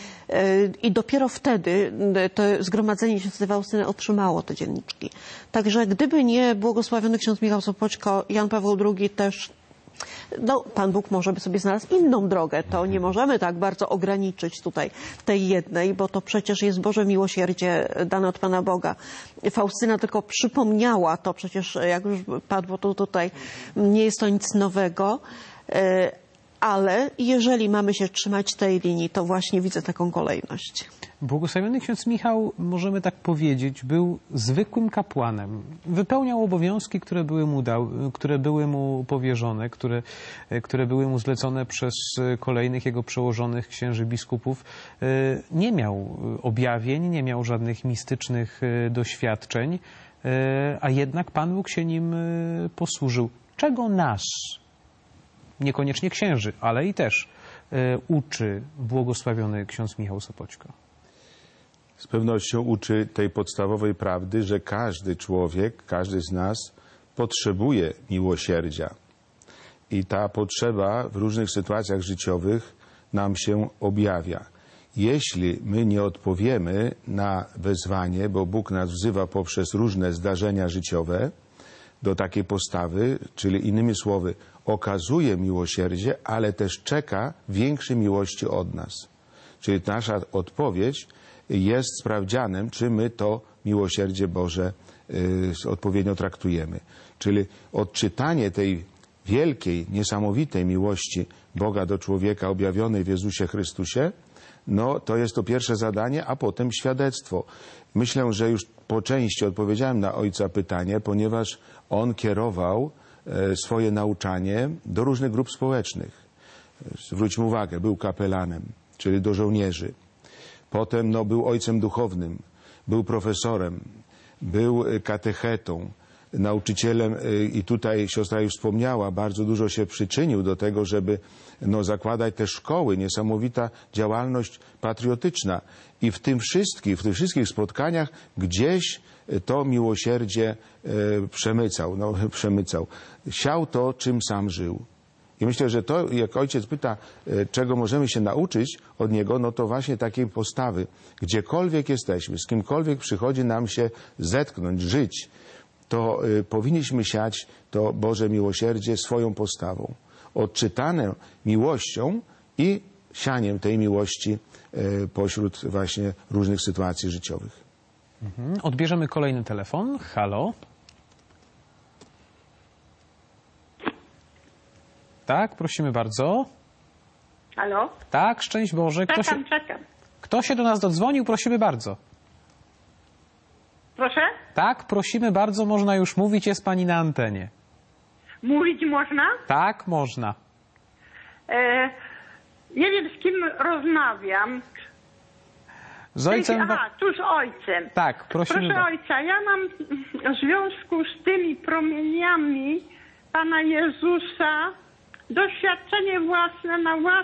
I dopiero wtedy to zgromadzenie siostry Faustyny otrzymało te dzienniczki. Także gdyby nie błogosławiony ksiądz Michał Sopoćko, Jan Paweł II też, Pan Bóg może by sobie znalazł inną drogę. To nie możemy tak bardzo ograniczyć tutaj tej jednej, bo to przecież jest Boże miłosierdzie dane od Pana Boga. Faustyna tylko przypomniała to, przecież jak już padło to tutaj, nie jest to nic nowego. Ale jeżeli mamy się trzymać tej linii, to właśnie widzę taką kolejność. Błogosławiony ksiądz Michał, możemy tak powiedzieć, był zwykłym kapłanem. Wypełniał obowiązki, które były mu powierzone, które były mu zlecone przez kolejnych jego przełożonych księży biskupów. Nie miał objawień, nie miał żadnych mistycznych doświadczeń, a jednak Pan Bóg się nim posłużył. Czego nas, niekoniecznie księży, ale i też uczy błogosławiony ksiądz Michał Sopoćko? Z pewnością uczy tej podstawowej prawdy, że każdy człowiek, każdy z nas potrzebuje miłosierdzia. I ta potrzeba w różnych sytuacjach życiowych nam się objawia. Jeśli my nie odpowiemy na wezwanie, bo Bóg nas wzywa poprzez różne zdarzenia życiowe do takiej postawy, czyli innymi słowy, okazuje miłosierdzie, ale też czeka większej miłości od nas. Czyli nasza odpowiedź jest sprawdzianem, czy my to miłosierdzie Boże odpowiednio traktujemy. Czyli odczytanie tej wielkiej, niesamowitej miłości Boga do człowieka objawionej w Jezusie Chrystusie, no to jest to pierwsze zadanie, a potem świadectwo. Myślę, że już po części odpowiedziałem na ojca pytanie, ponieważ on kierował swoje nauczanie do różnych grup społecznych. Zwróćmy uwagę, był kapelanem, czyli do żołnierzy. Potem był ojcem duchownym, był profesorem, był katechetą, nauczycielem i tutaj siostra już wspomniała, bardzo dużo się przyczynił do tego, żeby zakładać te szkoły, niesamowita działalność patriotyczna. I w tych wszystkich spotkaniach gdzieś to miłosierdzie przemycał. Siał to, czym sam żył. I myślę, że to, jak ojciec pyta, czego możemy się nauczyć od niego, no to właśnie takiej postawy. Gdziekolwiek jesteśmy, z kimkolwiek przychodzi nam się zetknąć, żyć, to powinniśmy siać to Boże miłosierdzie swoją postawą. Odczytane miłością i sianiem tej miłości pośród właśnie różnych sytuacji życiowych. Odbierzemy kolejny telefon. Halo? Tak, prosimy bardzo. Halo? Tak, szczęść Boże. Czekam. Kto się do nas dodzwonił? Prosimy bardzo. Proszę? Tak, prosimy bardzo, można już mówić, jest pani na antenie. Mówić można? Tak, można. Nie wiem, z kim rozmawiam. Z ojcem... Tu z ojcem. Tak, prosimy Proszę bardzo. ojca, ja mam w związku z tymi promieniami Pana Jezusa doświadczenie własne,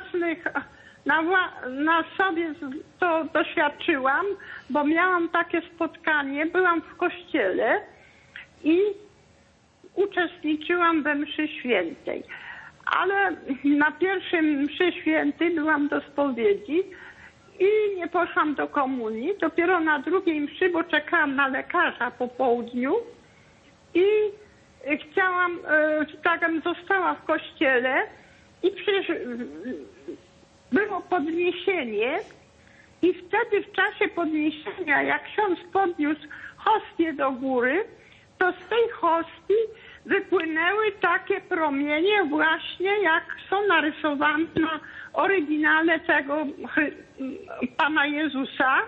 na sobie to doświadczyłam, bo miałam takie spotkanie, byłam w kościele i uczestniczyłam we mszy świętej. Ale na pierwszym mszy świętej byłam do spowiedzi i nie poszłam do komunii. Dopiero na drugiej mszy, bo czekałam na lekarza po południu i chciałam, takam została w kościele i było podniesienie i wtedy w czasie podniesienia, jak ksiądz podniósł hostię do góry, to z tej hostii wypłynęły takie promienie właśnie, jak są narysowane na oryginale tego Pana Jezusa.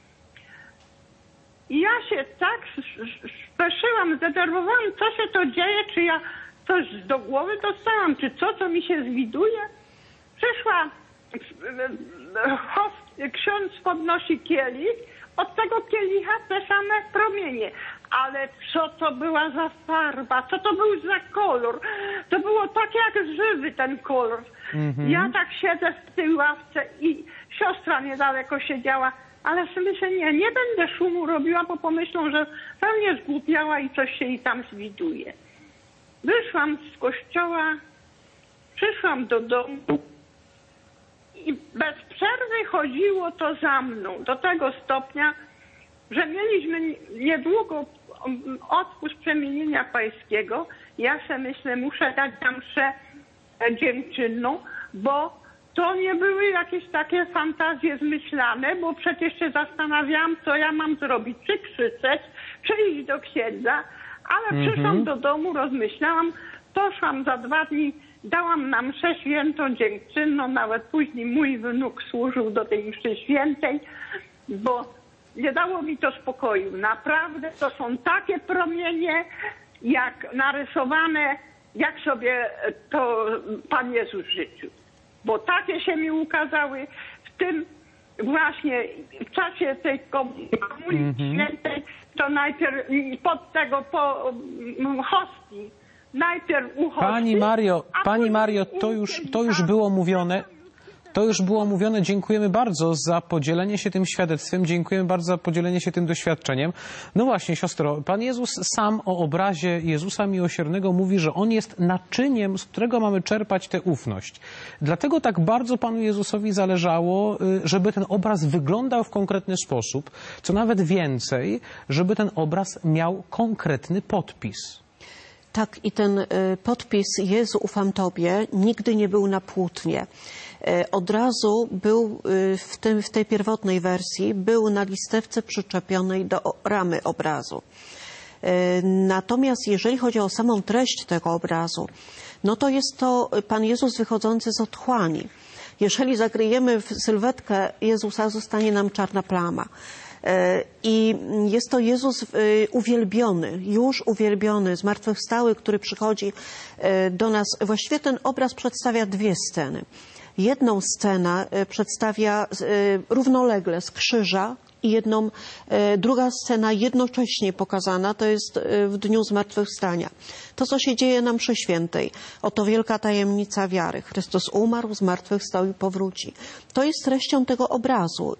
I ja się tak speszyłam, zdenerwowałam, co się to dzieje, czy ja coś do głowy dostałam, czy co mi się zwiduje. Przyszła, ksiądz podnosi kielich, od tego kielicha te same promienie. Ale co to była za farba, co to był za kolor? To było tak jak żywy ten kolor. Ja tak siedzę w tej ławce i siostra niedaleko siedziała, ale sobie myślę, nie będę szumu robiła, bo pomyślą, że pewnie zgłupiała i coś się jej tam zwiduje. Wyszłam z kościoła, przyszłam do domu i bez przerwy chodziło to za mną do tego stopnia, że mieliśmy niedługo odpust przemienienia pańskiego. Ja sobie myślę, muszę dać tam mszę dziękczynną, bo to nie były jakieś takie fantazje zmyślane, bo przecież się zastanawiałam, co ja mam zrobić, czy krzyczeć, czy iść do księdza, ale przyszłam do domu, rozmyślałam, poszłam za 2 dni, dałam na mszę świętą dziękczynną, nawet później mój wnuk służył do tej mszy świętej, bo nie dało mi to spokoju. Naprawdę to są takie promienie, jak narysowane, jak sobie to Pan Jezus życzył. Bo takie się mi ukazały w tym właśnie w czasie tej komunii świętej, to najpierw pod tego hostii, najpierw u hostii. Pani Mario, to już było mówione. To już było mówione. Dziękujemy bardzo za podzielenie się tym świadectwem. Dziękujemy bardzo za podzielenie się tym doświadczeniem. No właśnie, siostro, Pan Jezus sam o obrazie Jezusa Miłosiernego mówi, że On jest naczyniem, z którego mamy czerpać tę ufność. Dlatego tak bardzo Panu Jezusowi zależało, żeby ten obraz wyglądał w konkretny sposób, co nawet więcej, żeby ten obraz miał konkretny podpis. Tak, i ten podpis Jezu, ufam Tobie nigdy nie był na płótnie. Od razu był w tej pierwotnej wersji, był na listewce przyczepionej do ramy obrazu. Natomiast jeżeli chodzi o samą treść tego obrazu, no to jest to Pan Jezus wychodzący z otchłani. Jeżeli zakryjemy sylwetkę Jezusa, zostanie nam czarna plama. I jest to Jezus uwielbiony, już uwielbiony, zmartwychwstały, który przychodzi do nas. Właściwie ten obraz przedstawia 2 sceny. Jedną scenę przedstawia równolegle z krzyża i druga scena jednocześnie pokazana, to jest w dniu zmartwychwstania. To, co się dzieje na mszy świętej, oto wielka tajemnica wiary. Chrystus umarł, zmartwychwstał i powróci. To jest treścią tego obrazu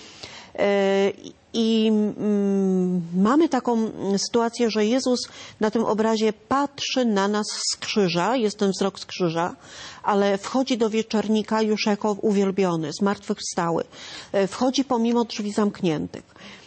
i mamy taką sytuację, że Jezus na tym obrazie patrzy na nas z krzyża, jest ten wzrok z krzyża, ale wchodzi do wieczornika już jako uwielbiony, zmartwychwstały. Wchodzi pomimo drzwi zamkniętych.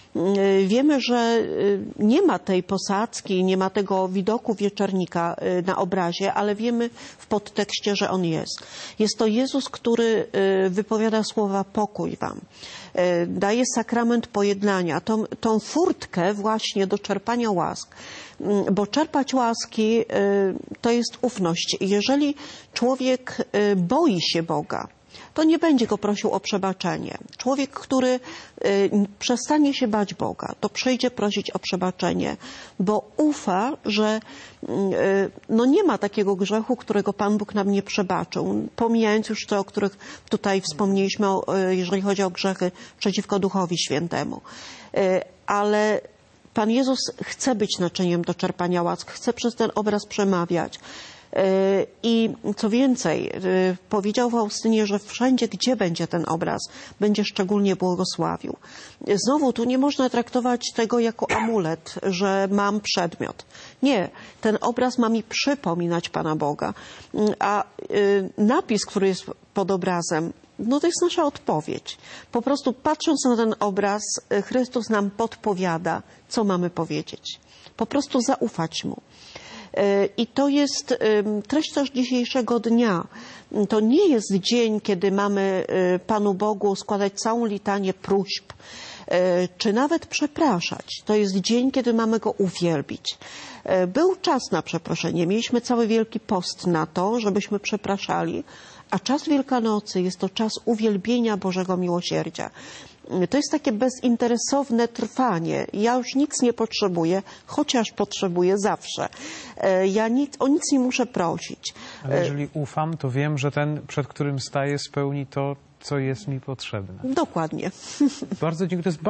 Wiemy, że nie ma tej posadzki, nie ma tego widoku wieczernika na obrazie, ale wiemy w podtekście, że on jest. Jest to Jezus, który wypowiada słowa pokój wam. Daje sakrament pojednania, tą furtkę właśnie do czerpania łask. Bo czerpać łaski to jest ufność. Jeżeli człowiek boi się Boga, to nie będzie go prosił o przebaczenie. Człowiek, który przestanie się bać Boga, to przyjdzie prosić o przebaczenie, bo ufa, że nie ma takiego grzechu, którego Pan Bóg nam nie przebaczył. Pomijając już te, o których tutaj wspomnieliśmy, jeżeli chodzi o grzechy przeciwko Duchowi Świętemu. Ale Pan Jezus chce być naczyniem do czerpania łask, chce przez ten obraz przemawiać. I co więcej, powiedział Faustynie, że wszędzie, gdzie będzie ten obraz, będzie szczególnie błogosławił. Znowu, tu nie można traktować tego jako amulet, że mam przedmiot. Nie, ten obraz ma mi przypominać Pana Boga. A napis, który jest pod obrazem, to jest nasza odpowiedź. Po prostu patrząc na ten obraz, Chrystus nam podpowiada, co mamy powiedzieć. Po prostu zaufać Mu. I to jest treść też dzisiejszego dnia. To nie jest dzień, kiedy mamy Panu Bogu składać całą litanię próśb, czy nawet przepraszać. To jest dzień, kiedy mamy Go uwielbić. Był czas na przeproszenie. Mieliśmy cały Wielki Post na to, żebyśmy przepraszali, a czas Wielkanocy jest to czas uwielbienia Bożego miłosierdzia. To jest takie bezinteresowne trwanie. Ja już nic nie potrzebuję, chociaż potrzebuję zawsze. Ja o nic nie muszę prosić. Ale jeżeli ufam, to wiem, że ten, przed którym staję, spełni to, co jest mi potrzebne. Dokładnie. Bardzo dziękuję. To jest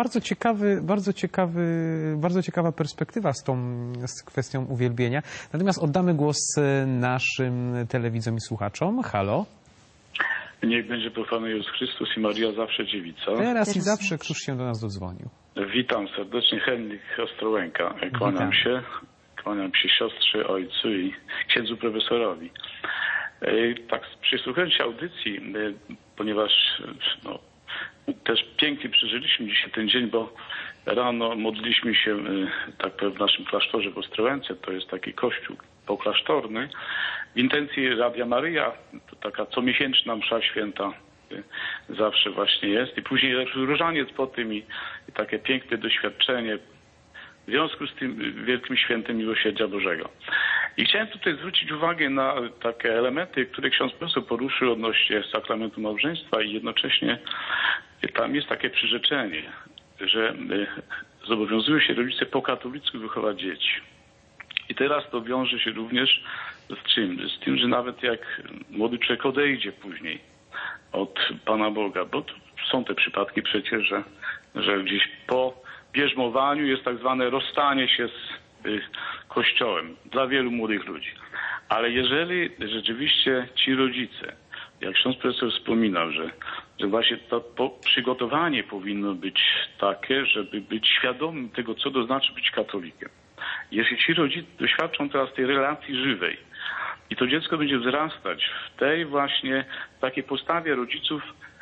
bardzo ciekawa perspektywa z kwestią uwielbienia. Natomiast oddamy głos naszym telewidzom i słuchaczom. Halo? Niech będzie pochwalony Jezus Chrystus i Maria zawsze dziewica. Teraz i zawsze, któż się do nas dodzwonił. Witam serdecznie, Henryk Ostrołęka. Kłaniam się siostrze, ojcu i księdzu profesorowi. Tak, przysłuchałem się audycji, ponieważ też pięknie przeżyliśmy dzisiaj ten dzień, bo rano modliliśmy się tak w naszym klasztorze w Ostrołęce. To jest taki kościół poklasztorny. W intencji Radia Maryja, to taka comiesięczna msza święta zawsze właśnie jest. I później różaniec po tym i takie piękne doświadczenie w związku z tym wielkim świętem miłosierdzia Bożego. I chciałem tutaj zwrócić uwagę na takie elementy, które ksiądz profesor poruszył odnośnie sakramentu małżeństwa i jednocześnie tam jest takie przyrzeczenie, że zobowiązują się rodzice po katolicku wychować dzieci. I teraz to wiąże się również z czym? Z tym, że nawet jak młody człowiek odejdzie później od Pana Boga, bo są te przypadki przecież, że gdzieś po bierzmowaniu jest tak zwane rozstanie się z Kościołem dla wielu młodych ludzi. Ale jeżeli rzeczywiście ci rodzice, jak ksiądz profesor wspominał, że właśnie to przygotowanie powinno być takie, żeby być świadomym tego, co to znaczy być katolikiem. Jeśli ci rodzice doświadczą teraz tej relacji żywej i to dziecko będzie wzrastać w tej właśnie takiej postawie rodziców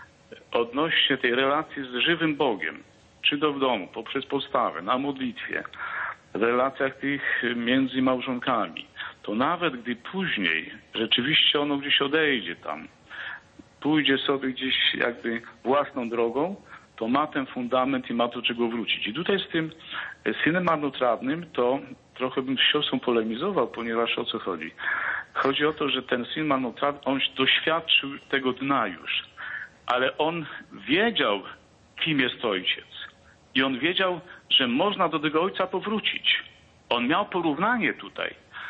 odnośnie tej relacji z żywym Bogiem, czy to w domu, poprzez postawę, na modlitwie, w relacjach tych między małżonkami, to nawet gdy później rzeczywiście ono gdzieś odejdzie tam, pójdzie sobie gdzieś jakby własną drogą, to ma ten fundament i ma do czego wrócić. I tutaj z tym synem marnotrawnym to trochę bym z siostrą polemizował, ponieważ o co chodzi? Chodzi o to, że ten syn marnotrawny, on doświadczył tego dna już, ale on wiedział, kim jest ojciec. I on wiedział, że można do tego ojca powrócić. On miał porównanie tutaj.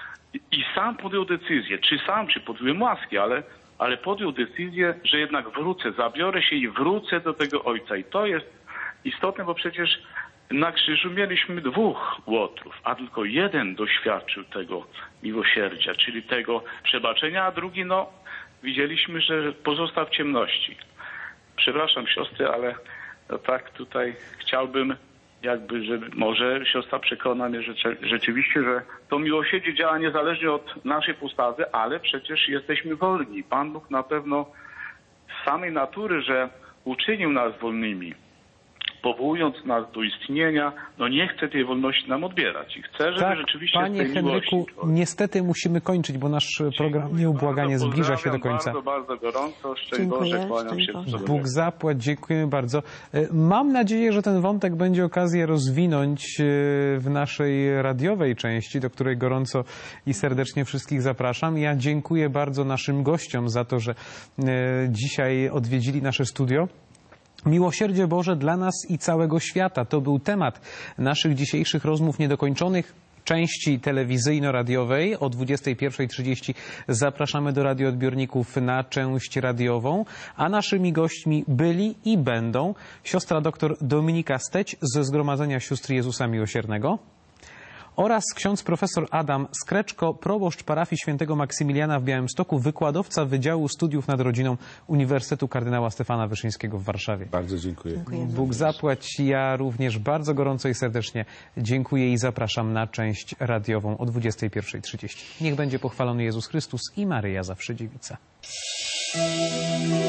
I sam podjął decyzję, czy podjąłem łaski, ale podjął decyzję, że jednak wrócę, zabiorę się i wrócę do tego ojca. I to jest istotne, bo przecież na krzyżu mieliśmy 2 łotrów, a tylko jeden doświadczył tego miłosierdzia, czyli tego przebaczenia, a drugi, widzieliśmy, że pozostał w ciemności. Przepraszam siostrę, ale tak tutaj chciałbym żeby może siostra przekona mnie, że rzeczywiście, że to miłosierdzie działa niezależnie od naszej postawy, ale przecież jesteśmy wolni. Pan Bóg na pewno z samej natury, że uczynił nas wolnymi, powołując nas do istnienia, nie chce tej wolności nam odbierać i chce, żeby Tak, rzeczywiście panie z tej Henryku, miłości... niestety musimy kończyć, bo nasz program nieubłaganie zbliża się do końca. Bardzo, bardzo gorąco. Szczęść Dziękuję, Boże, kłaniam się. szczęść Boże. Bóg zapłać, dziękujemy bardzo. Mam nadzieję, że ten wątek będzie okazję rozwinąć w naszej radiowej części, do której gorąco i serdecznie wszystkich zapraszam. Ja dziękuję bardzo naszym gościom za to, że dzisiaj odwiedzili nasze studio. Miłosierdzie Boże dla nas i całego świata. To był temat naszych dzisiejszych rozmów niedokończonych. Części telewizyjno-radiowej o 21:30 zapraszamy do radioodbiorników na część radiową, a naszymi gośćmi byli i będą siostra dr Dominika Steć ze Zgromadzenia Sióstr Jezusa Miłosiernego oraz ksiądz profesor Adam Skreczko, proboszcz parafii świętego Maksymiliana w Białymstoku, wykładowca Wydziału Studiów nad Rodziną Uniwersytetu Kardynała Stefana Wyszyńskiego w Warszawie. Bardzo dziękuję. Bóg zapłać. Ja również bardzo gorąco i serdecznie dziękuję i zapraszam na część radiową o 21:30. Niech będzie pochwalony Jezus Chrystus i Maryja Zawsze Dziewica.